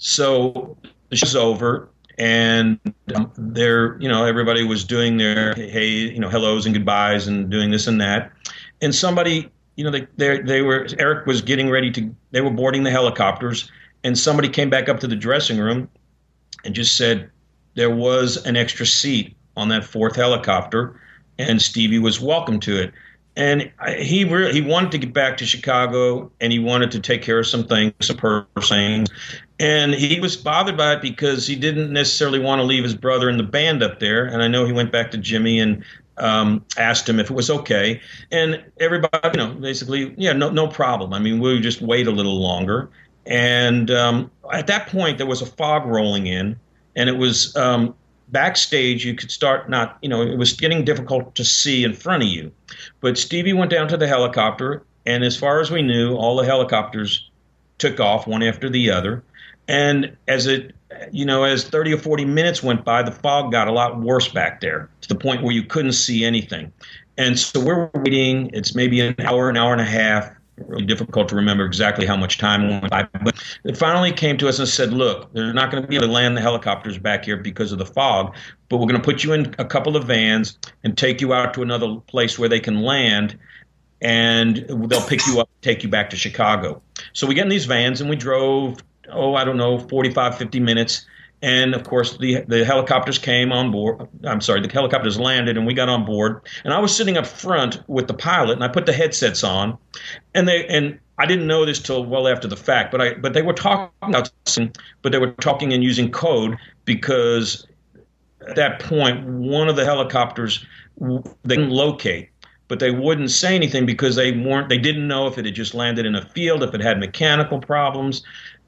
So the show's over, and um, there, you know, everybody was doing their hey, you know, hellos and goodbyes and doing this and that. And somebody, you know, they they they were Eric was getting ready to. They were boarding the helicopters, and somebody came back up to the dressing room and just said there was an extra seat on that fourth helicopter, and Stevie was welcome to it. And he really, he wanted to get back to Chicago, and he wanted to take care of some things, some personal things. And he was bothered by it because he didn't necessarily want to leave his brother and the band up there. And I know he went back to Jimmy and um, asked him if it was okay. And everybody, you know, basically, yeah, no, no problem. I mean, we'll just wait a little longer. And um, at that point, there was a fog rolling in, and it was um, backstage. You could start not, you know, it was getting difficult to see in front of you. But Stevie went down to the helicopter, and as far as we knew, all the helicopters took off one after the other. And as it, you know, as thirty or forty minutes went by, the fog got a lot worse back there to the point where you couldn't see anything. And so we're waiting. It's maybe an hour, an hour and a half. Really difficult to remember exactly how much time went by. But it finally came to us and said, look, they're not going to be able to land the helicopters back here because of the fog, but we're going to put you in a couple of vans and take you out to another place where they can land, and they'll pick you up, take you back to Chicago. So we get in these vans, and we drove, oh, I don't know, forty-five, fifty minutes. And, of course, the the helicopters came on board. I'm sorry, the helicopters landed, and we got on board. And I was sitting up front with the pilot, and I put the headsets on. And they and I didn't know this till well after the fact, but I but they were talking about something, but they were talking and using code because at that point one of the helicopters they didn't locate, but they wouldn't say anything because they weren't they didn't know if it had just landed in a field, if it had mechanical problems.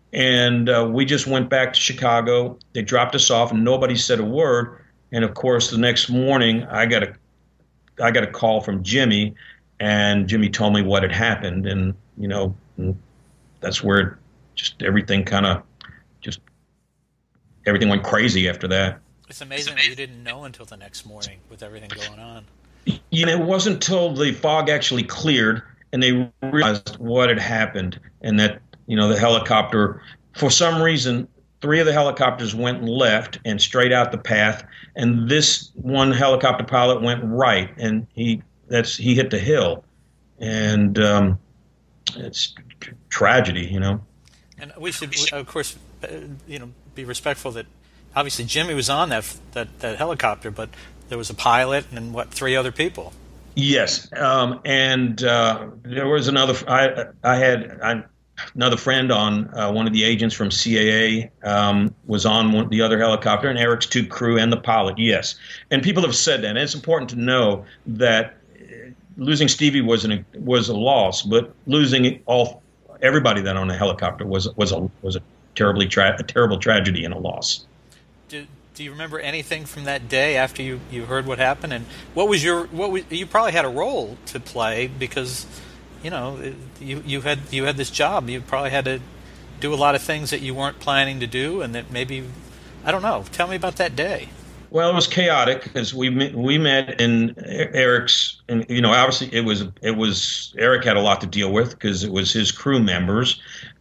And uh, we just went back to Chicago. They dropped us off, and nobody said a word. And of course, the next morning, I got a, I got a call from Jimmy, and Jimmy told me what had happened. And you know, that's where just everything kind of, just everything went crazy after that. It's amazing that you didn't know until the next morning with everything going on. You know, it wasn't until the fog actually cleared and they realized what had happened, and that. You know, the helicopter, for some reason, three of the helicopters went left and straight out the path, and this one helicopter pilot went right, and he that's he hit the hill, and um, it's tragedy, you know. And we should, of course, you know, be respectful that obviously Jimmy was on that that, that helicopter, but there was a pilot and what three other people. Yes, um, and uh, there was another. I I had. I, Another friend on uh, one of the agents from C A A um, was on one, the other helicopter, and Eric's two crew and the pilot. Yes, and people have said that. And it's important to know that losing Stevie was an was a loss, but losing all everybody that on the helicopter was was a was a terribly tra- a terrible tragedy and a loss. Do, do you remember anything from that day after you, you heard what happened? And what was your what was, you probably had a role to play because. You know, you you had you had this job. You probably had to do a lot of things that you weren't planning to do, and that maybe, I don't know. Tell me about that day. Well, it was chaotic because we we met in Eric's, and you know, obviously it was it was Eric had a lot to deal with because it was his crew members,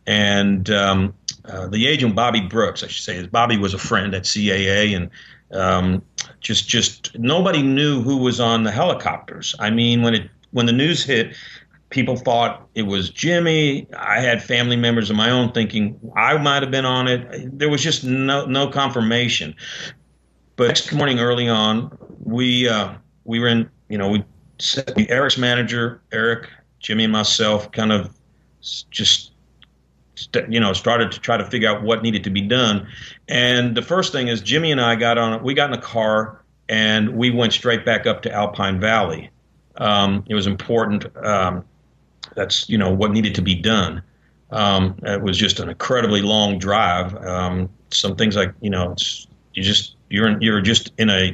and um, uh, the agent Bobby Brooks, I should say, Bobby was a friend at C A A, and um, just just nobody knew who was on the helicopters. I mean, when it when the news hit. People thought it was Jimmy. I had family members of my own thinking I might have been on it. There was just no no confirmation. But next morning, early on, we uh, we were in. You know, we Eric's manager, Eric, Jimmy, and myself, kind of just you know started to try to figure out what needed to be done. And the first thing is Jimmy and I got on. We got in a car and we went straight back up to Alpine Valley. Um, it was important. Um, That's, you know, what needed to be done. Um, it was just an incredibly long drive. Um, some things like, you know, it's, you just, you're in, you're just in a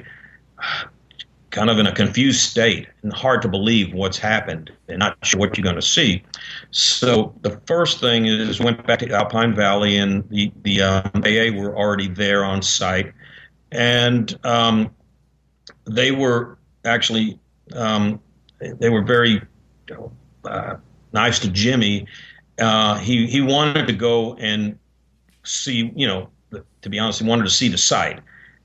kind of in a confused state and hard to believe what's happened and not sure what you're going to see. So the first thing is went back to Alpine Valley, and the, the um, A A were already there on site. And um, they were actually, um, they were very, Uh, nice to Jimmy. Uh, he he wanted to go and see, you know, the, to be honest, he wanted to see the site.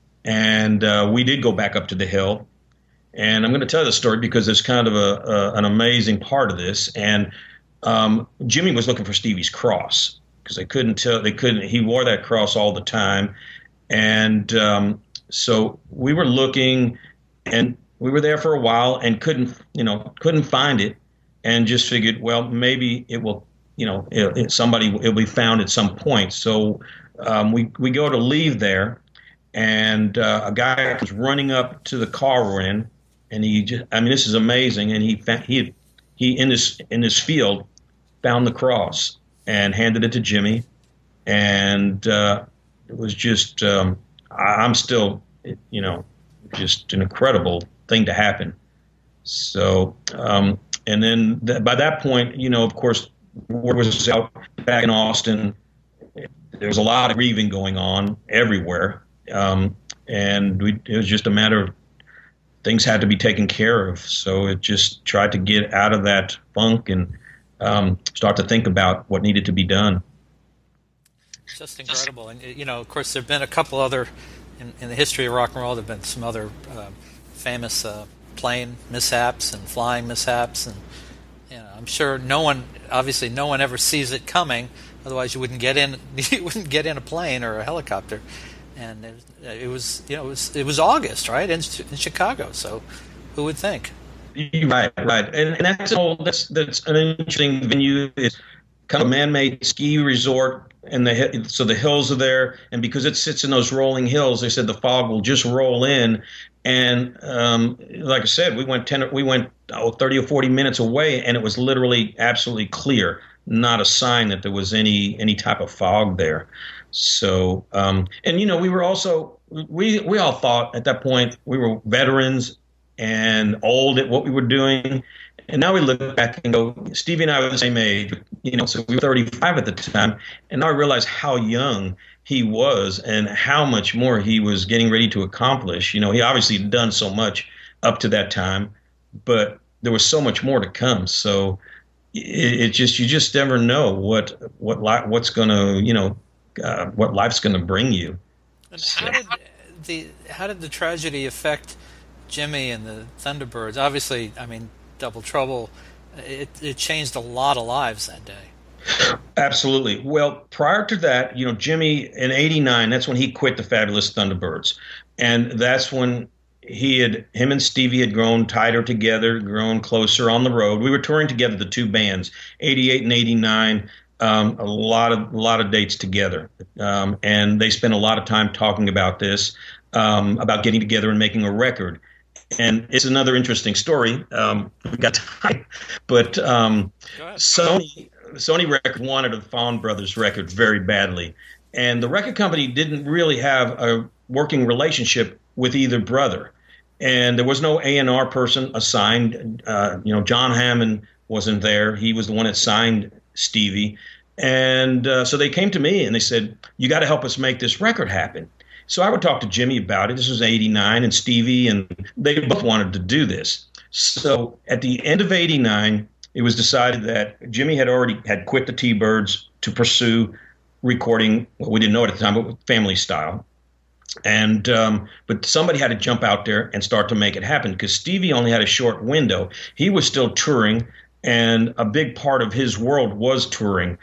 And uh, we did go back up to the hill. And I'm going to tell the story because it's kind of a, a an amazing part of this. And um, Jimmy was looking for Stevie's cross because they couldn't tell. They couldn't. He wore that cross all the time. And um, so we were looking, and we were there for a while and couldn't, you know, couldn't find it. And just figured, well, maybe it will, you know, it, it, somebody it will be found at some point. So um, we we go to leave there, and uh, a guy was running up to the car we're in, and he just, I mean, this is amazing. And he found, he he in this in this field found the cross and handed it to Jimmy, and uh, it was just um, I, I'm still, you know, just an incredible thing to happen. So. Um, And then th- by that point, you know, of course, word was out back in Austin. There was a lot of grieving going on everywhere. Um, and we, it was just a matter of things had to be taken care of. So it just tried to get out of that funk and um, start to think about what needed to be done. It's just incredible. And, you know, of course, there have been a couple other, in, in the history of rock and roll, there have been some other uh, famous uh plane mishaps and flying mishaps, and you know, I'm sure no one, obviously, no one ever sees it coming. Otherwise, you wouldn't get in, you wouldn't get in a plane or a helicopter. And it, it was, you know, it was it was August, right, in, in Chicago. So, who would think? Right, right, and, and that's all. That's that's an interesting venue. Is kind of man-made ski resort, and the so the hills are there, and because it sits in those rolling hills, they said the fog will just roll in, and um, like I said, we went ten, we went oh, thirty or forty minutes away, and it was literally absolutely clear, not a sign that there was any any type of fog there. So, um, and you know, we were also we we all thought at that point we were veterans and old at what we were doing. And now we look back and go, Stevie and I were the same age, you know, so we were thirty-five at the time. And now I realize how young he was and how much more he was getting ready to accomplish. You know, he obviously had done so much up to that time, but there was so much more to come. So it, it just, you just never know what, what, li- what's going to, you know, uh, what life's going to bring you. And So- how did the how did the tragedy affect Jimmy and the Thunderbirds? Obviously, I mean, Double Trouble, it, it changed a lot of lives that day. Absolutely. Well, prior to that, you know, Jimmy in eighty-nine, that's when he quit the Fabulous Thunderbirds. And that's when he had, him and Stevie had grown tighter together, grown closer on the road. We were touring together, the two bands, eighty-eight and eighty-nine, um, a lot of, a lot of dates together. Um, and they spent a lot of time talking about this, um, about getting together and making a record. And it's another interesting story. Um, we got time, but um, Sony Sony Records wanted a Fawn Brothers record very badly, and the record company didn't really have a working relationship with either brother, and there was no A and R person assigned. Uh, you know, John Hammond wasn't there; he was the one that signed Stevie, and uh, so they came to me and they said, "You got to help us make this record happen." So I would talk to Jimmy about it. This was eighty-nine, and Stevie, and they both wanted to do this. So at the end of eighty-nine, it was decided that Jimmy had already had quit the T-Birds to pursue recording, well, we didn't know it at the time, but Family Style. And um, but somebody had to jump out there and start to make it happen because Stevie only had a short window. He was still touring, and a big part of his world was touring.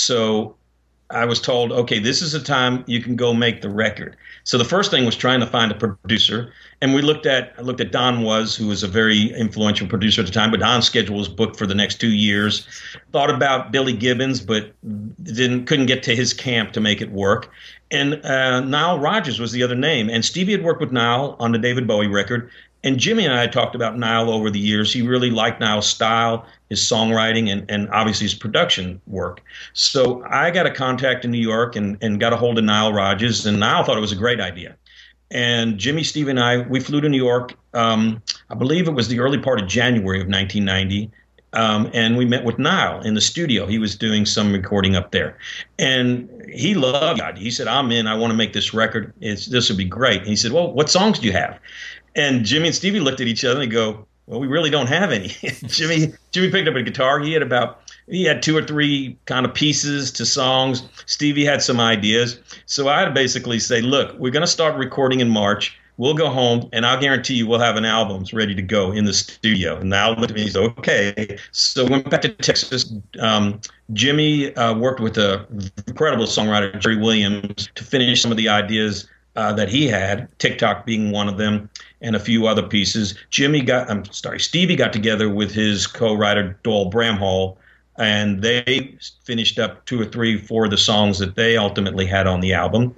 So I was told, okay, this is the time you can go make the record. So the first thing was trying to find a producer, and we looked at I looked at Don Was, who was a very influential producer at the time, but Don's schedule was booked for the next two years. Thought about Billy Gibbons, but didn't couldn't get to his camp to make it work. And uh, Nile Rodgers was the other name, and Stevie had worked with Nile on the David Bowie record. And Jimmy and I had talked about Nile over the years. He really liked Nile's style, his songwriting, and, and obviously his production work. So I got a contact in New York and, and got a hold of Nile Rodgers, and Nile thought it was a great idea. And Jimmy, Steve, and I, we flew to New York. Um, I believe it was the early part of January of nineteen ninety, um, and we met with Nile in the studio. He was doing some recording up there. And he loved it. He said, I'm in. I want to make this record. It's, this would be great. And he said, well, what songs do you have? And Jimmy and Stevie looked at each other and go, well, we really don't have any. Jimmy Jimmy picked up a guitar. He had about he had two or three kind of pieces to songs. Stevie had some ideas. So I had to basically say, look, we're going to start recording in March. We'll go home, and I'll guarantee you we'll have an album ready to go in the studio. And Al looked at me and said, okay. So we went back to Texas. Um, Jimmy uh, worked with an incredible songwriter, Jerry Williams, to finish some of the ideas Uh, that he had, TikTok being one of them, and a few other pieces. Jimmy got, I'm sorry, Stevie got together with his co-writer Doyle Bramhall, and they finished up two or three, four of the songs that they ultimately had on the album.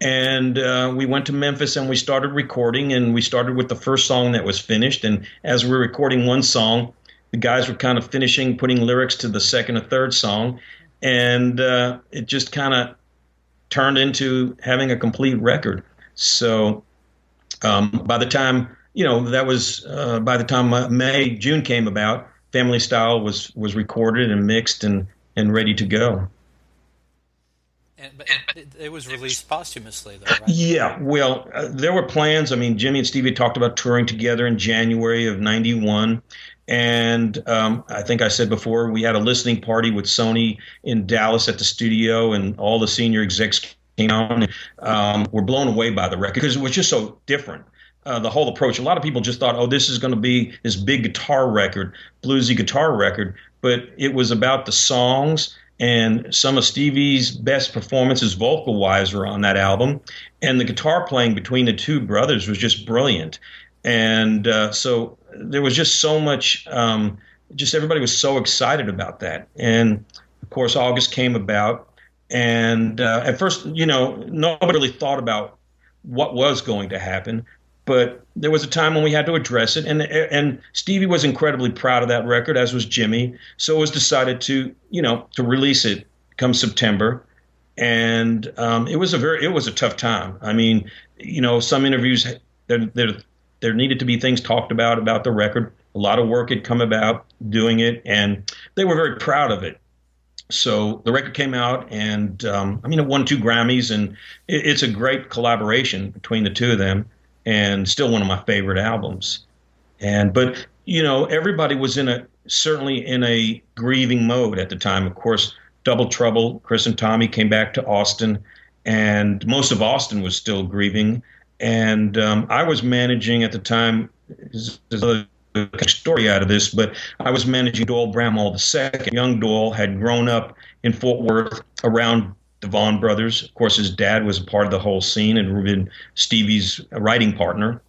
And uh, we went to Memphis and we started recording, and we started with the first song that was finished. And as we were recording one song, the guys were kind of finishing, putting lyrics to the second or third song, and uh, it just kind of turned into having a complete record. So um, by the time, you know, that was uh, by the time May, June came about, Family Style was, was recorded and mixed and, and ready to go. And, but it, it was released posthumously, though, right? Yeah, well, uh, there were plans. I mean, Jimmy and Stevie talked about touring together in January of ninety-one. And um, I think I said before, we had a listening party with Sony in Dallas at the studio, and all the senior execs came on and um, were blown away by the record because it was just so different. Uh, the whole approach. A lot of people just thought, oh, this is going to be this big guitar record, bluesy guitar record. But it was about the songs, and some of Stevie's best performances vocal-wise were on that album. And the guitar playing between the two brothers was just brilliant. And uh, so there was just so much, um, just everybody was so excited about that. And of course, August came about. And uh, at first, you know, nobody really thought about what was going to happen. But there was a time when we had to address it. And and Stevie was incredibly proud of that record, as was Jimmy. So it was decided to, you know, to release it come September. And um, it was a very, it was a tough time. I mean, you know, some interviews, there, there, there needed to be things talked about, about the record. A lot of work had come about doing it, and they were very proud of it. So the record came out, and um, I mean, it won two Grammys, and it, it's a great collaboration between the two of them, and still one of my favorite albums. And, but, you know, everybody was in a, certainly in a grieving mode at the time. Of course, Double Trouble, Chris and Tommy came back to Austin, and most of Austin was still grieving. And um, I was managing at the time, there's a story out of this, but I was managing Doyle Bramhall the second. Young Doyle had grown up in Fort Worth around the Vaughan brothers. Of course, his dad was a part of the whole scene and been Stevie's writing partner.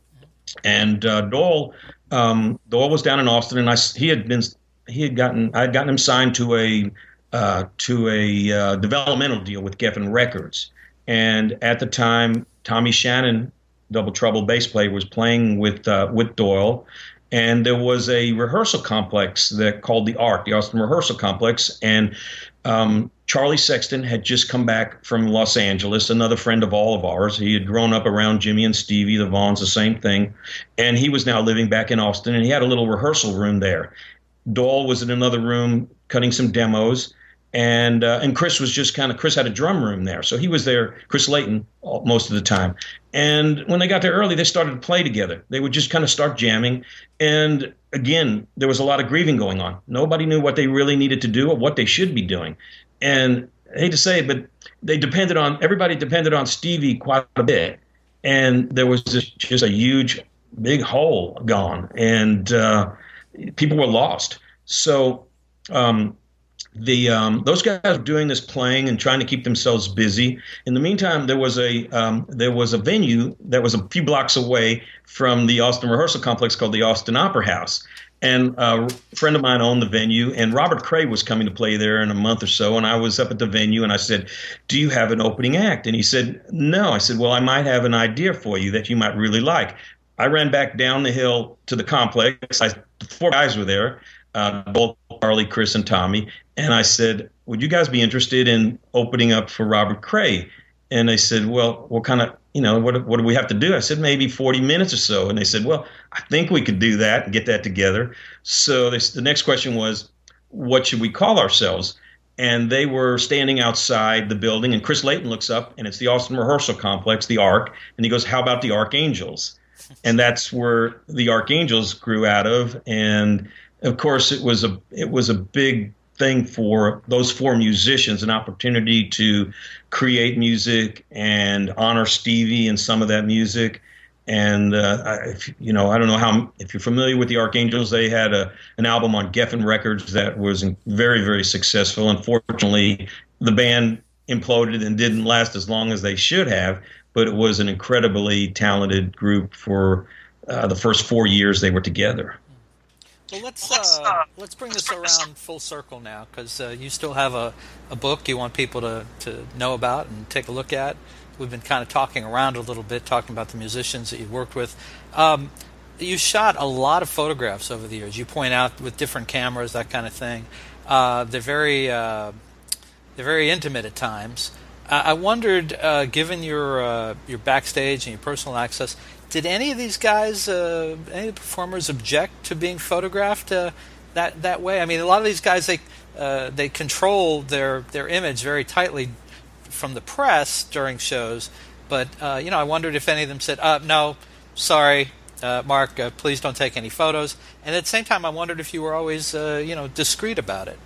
And uh, Doyle, um, Doyle was down in Austin, and I, he had been, he had gotten, I had gotten him signed to a Uh, to a uh, developmental deal with Geffen Records. And at the time, Tommy Shannon, Double Trouble bass player, was playing with uh, with Doyle. And there was a rehearsal complex that called the ARC, the Austin Rehearsal Complex. And um, Charlie Sexton had just come back from Los Angeles, another friend of all of ours. He had grown up around Jimmy and Stevie, the Vaughns, the same thing. And he was now living back in Austin, and he had a little rehearsal room there. Doyle was in another room cutting some demos. And uh, and Chris was just kind of, Chris had a drum room there. So he was there, Chris Layton, all, most of the time. And when they got there early, they started to play together. They would just kind of start jamming. And again, there was a lot of grieving going on. Nobody knew what they really needed to do or what they should be doing. And I hate to say it, but they depended on, everybody depended on Stevie quite a bit. And there was just, just a huge, big hole gone. And uh, people were lost. So, um, The um, those guys were doing this, playing and trying to keep themselves busy. In the meantime, there was a um, there was a venue that was a few blocks away from the Austin Rehearsal Complex called the Austin Opera House. And uh, a friend of mine owned the venue, and Robert Cray was coming to play there in a month or so. And I was up at the venue, and I said, "Do you have an opening act?" And he said, "No." I said, "Well, I might have an idea for you that you might really like." I ran back down the hill to the complex. I, four guys were there. Uh, both Charlie, Chris, and Tommy. And I said, "Would you guys be interested in opening up for Robert Cray?" And they said, "Well, what kind of, you know, what what do we have to do?" I said, "Maybe forty minutes or so." And they said, "Well, I think we could do that and get that together." So they, the next question was, what should we call ourselves? And they were standing outside the building, and Chris Layton looks up, and it's the Austin Rehearsal Complex, the ARC, and he goes, "How about the Archangels?" And that's where the Archangels grew out of. And of course, it was a it was a big thing for those four musicians, an opportunity to create music and honor Stevie and some of that music. And uh, I, if, you know, I don't know how if you're familiar with the Archangels. They had a an album on Geffen Records that was very, very successful. Unfortunately, the band imploded and didn't last as long as they should have. But it was an incredibly talented group for uh, the first four years they were together. Well, let's uh, let's bring this around full circle now, because uh, you still have a, a book you want people to, to know about and take a look at. We've been kind of talking around a little bit, talking about the musicians that you've worked with. Um, you shot a lot of photographs over the years. You point out with different cameras, that kind of thing. Uh, they're very uh, they're very intimate at times. I, I wondered, uh, given your uh, your backstage and your personal access, did any of these guys, uh, any of the performers, object to being photographed uh, that that way? I mean, a lot of these guys, they uh, they control their their image very tightly from the press during shows. But uh, you know, I wondered if any of them said, uh, "No, sorry, uh, Mark, uh, please don't take any photos." And at the same time, I wondered if you were always, uh, you know, discreet about it.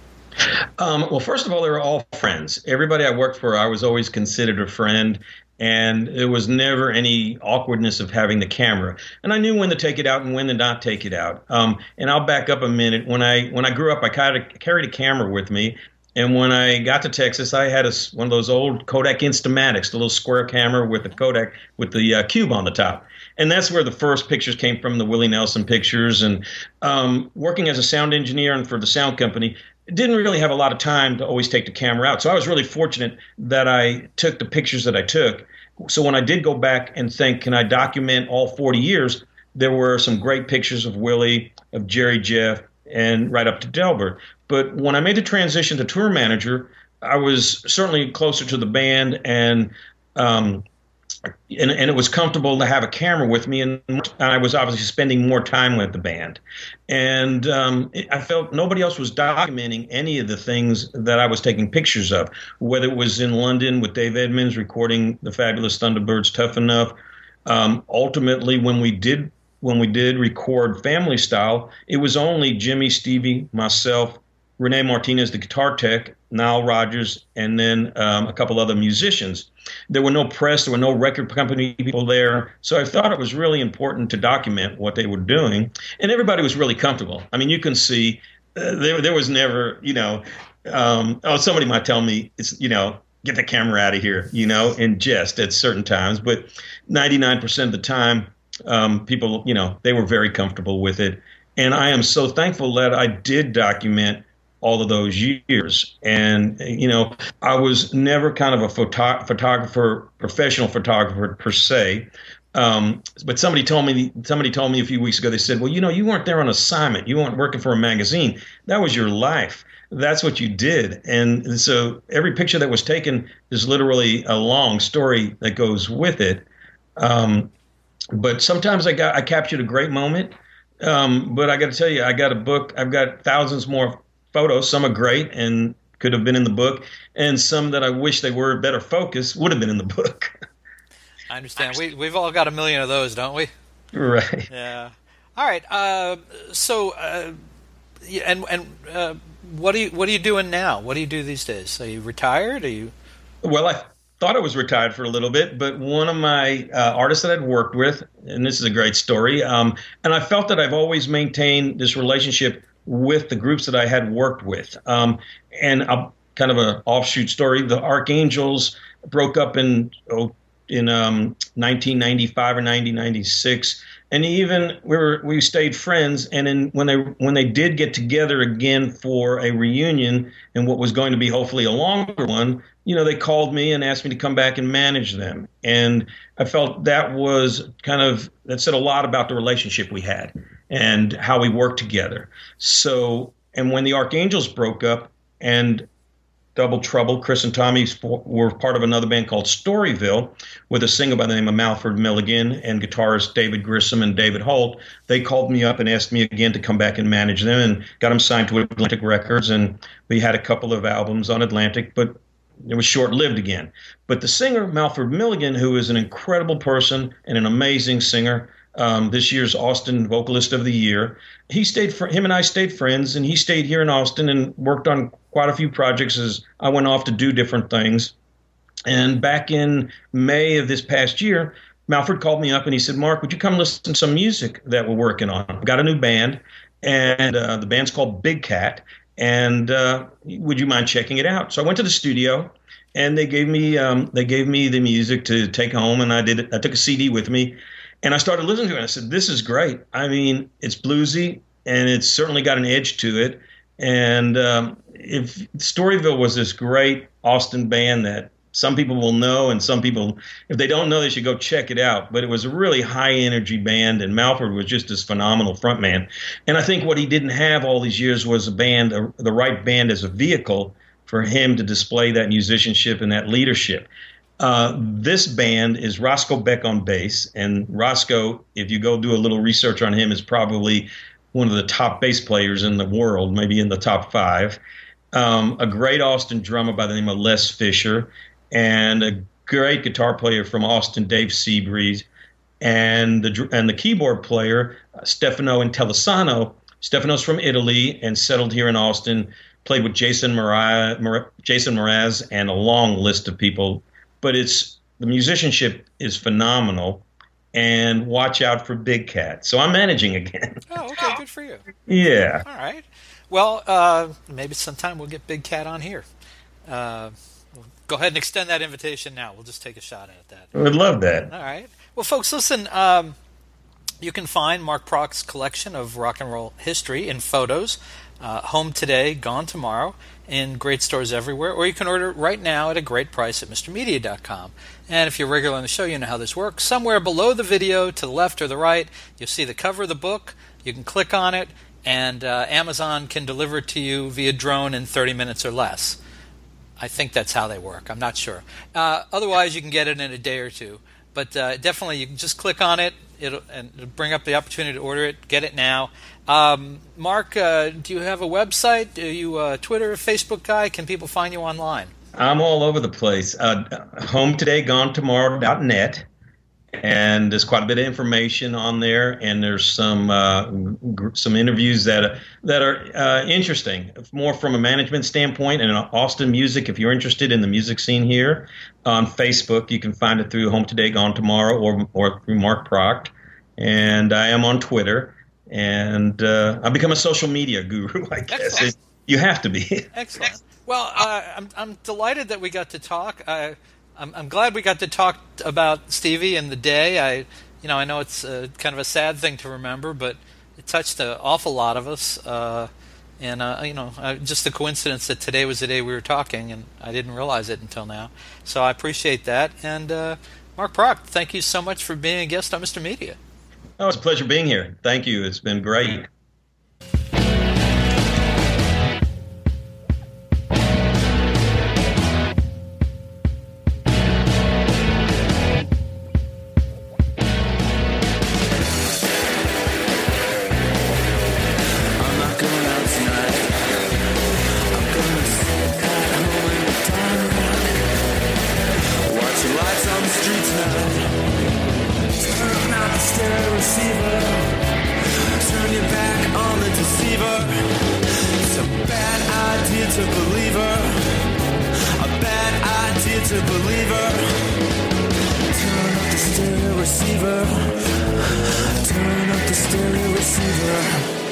Um, well, first of all, they were all friends. Everybody I worked for, I was always considered a friend. And there was never any awkwardness of having the camera. And I knew when to take it out and when to not take it out. Um, and I'll back up a minute. When I when I grew up, I kind of carried a camera with me. And when I got to Texas, I had a, one of those old Kodak Instamatics, the little square camera with the Kodak with the uh, cube on the top. And that's where the first pictures came from, the Willie Nelson pictures. And um, working as a sound engineer and for the sound company, didn't really have a lot of time to always take the camera out. So I was really fortunate that I took the pictures that I took. So when I did go back and think, can I document all forty years, there were some great pictures of Willie, of Jerry Jeff, and right up to Delbert. But when I made the transition to tour manager, I was certainly closer to the band, and um, and, and it was comfortable to have a camera with me, and I was obviously spending more time with the band. And um, I felt nobody else was documenting any of the things that I was taking pictures of, whether it was in London with Dave Edmunds recording the Fabulous Thunderbirds' Tough Enough. Um, ultimately, when we did when we did record Family Style, it was only Jimmy, Stevie, myself, Renee Martinez, the guitar tech, Nile Rodgers, and then um, a couple other musicians. There were no press, there were no record company people there. So I thought it was really important to document what they were doing. And everybody was really comfortable. I mean, you can see uh, there, there was never, you know, um, oh, somebody might tell me, it's, you know, get the camera out of here, you know, in jest at certain times. But ninety-nine percent of the time, um, people, you know, they were very comfortable with it. And I am so thankful that I did document all of those years. And, you know, I was never kind of a photo- photographer, professional photographer per se. Um, but somebody told me, somebody told me a few weeks ago, they said, well, you know, you weren't there on assignment. You weren't working for a magazine. That was your life. That's what you did. And so every picture that was taken is literally a long story that goes with it. Um, but sometimes I got, I captured a great moment. Um, but I got to tell you, I got a book. I've got thousands more photos. Some are great and could have been in the book, and some that I wish they were better focused would have been in the book. I understand. We, we've all got a million of those, don't we? Right. Yeah. All right. Uh, so, uh, and and uh, what are you what are you doing now? What do you do these days? Are you retired? Are you? Well, I thought I was retired for a little bit, but one of my uh, artists that I'd worked with, and this is a great story, um, and I felt that I've always maintained this relationship with the groups that I had worked with. Um, and a kind of an offshoot story, the Archangels broke up in oh, in um, nineteen ninety-five or nineteen ninety-six, and even we were we stayed friends. And then when they when they did get together again for a reunion and what was going to be hopefully a longer one, you know, they called me and asked me to come back and manage them. And I felt that was kind of, that said a lot about the relationship we had and how we worked together. So, and when the Archangels broke up and Double Trouble, Chris and Tommy were part of another band called Storyville with a singer by the name of Malford Milligan and guitarist David Grissom and David Holt. They called me up and asked me again to come back and manage them, and got them signed to Atlantic Records. And we had a couple of albums on Atlantic, but it was short-lived again. But the singer, Malford Milligan, who is an incredible person and an amazing singer, um, this year's Austin Vocalist of the Year, he stayed. Fr- him and I stayed friends, and he stayed here in Austin and worked on quite a few projects as I went off to do different things. And back in May of this past year, Malford called me up and he said, "Mark, would you come listen to some music that we're working on? I've got a new band, and uh, the band's called Big Cat. And uh, would you mind checking it out?" So I went to the studio, and they gave me um, they gave me the music to take home, and I did. I took a C D with me, and I started listening to it. And I said, "This is great. I mean, it's bluesy, and it's certainly got an edge to it." And um, if Storyville was this great Austin band that some people will know, and some people, if they don't know, they should go check it out. But it was a really high-energy band, and Malford was just this phenomenal frontman. And I think what he didn't have all these years was a band, a, the right band as a vehicle for him to display that musicianship and that leadership. Uh, this band is Roscoe Beck on bass, and Roscoe, if you go do a little research on him, is probably one of the top bass players in the world, maybe in the top five. Um, a great Austin drummer by the name of Les Fisher, and a great guitar player from Austin, Dave Seabreeze, and the and the keyboard player, uh, Stefano Intellisano. Stefano's from Italy and settled here in Austin, played with Jason Mraz, Mar- Jason Mraz and a long list of people. But it's the musicianship is phenomenal, and watch out for Big Cat. So I'm managing again. Oh, okay, good for you. Yeah. All right. Well, uh, maybe sometime we'll get Big Cat on here. Uh, Go ahead and extend that invitation now. We'll just take a shot at that. I would love that. All right. Well, folks, listen, um, you can find Mark Proc's collection of rock and roll history in photos Uh, home today, gone tomorrow, in great stores everywhere, or you can order it right now at a great price at Mr Media dot com. And if you're regular on the show, you know how this works. Somewhere below the video, to the left or the right, you'll see the cover of the book. You can click on it, and uh, Amazon can deliver it to you via drone in thirty minutes or less. I think that's how they work. I'm not sure. Uh, otherwise, you can get it in a day or two. But uh, definitely, you can just click on it, it'll, and it'll bring up the opportunity to order it. Get it now. Um, Mark, uh, do you have a website? Are you a Twitter, Facebook guy? Can people find you online? I'm all over the place. Uh, home today gone tomorrow dot net. And there's quite a bit of information on there, and there's some uh, gr- some interviews that that are uh, interesting, more from a management standpoint. And Austin Music, if you're interested in the music scene here, on Facebook, you can find it through Home Today, Gone Tomorrow, or or through Mark Proct. And I am on Twitter, and uh, I've become a social media guru, I guess. It, you have to be. Excellent. Well, uh, I'm I'm delighted that we got to talk. I, I'm, I'm glad we got to talk about Stevie and the day. I, you know, I know it's uh, kind of a sad thing to remember, but it touched an awful lot of us. Uh, and uh, you know, uh, just the coincidence that today was the day we were talking, and I didn't realize it until now. So I appreciate that. And uh, Mark Proct, thank you so much for being a guest on Mister Media. Oh, it's a pleasure being here. Thank you. It's been great. To believe her, a bad idea to believe her. Turn up the stereo receiver, turn up the stereo receiver.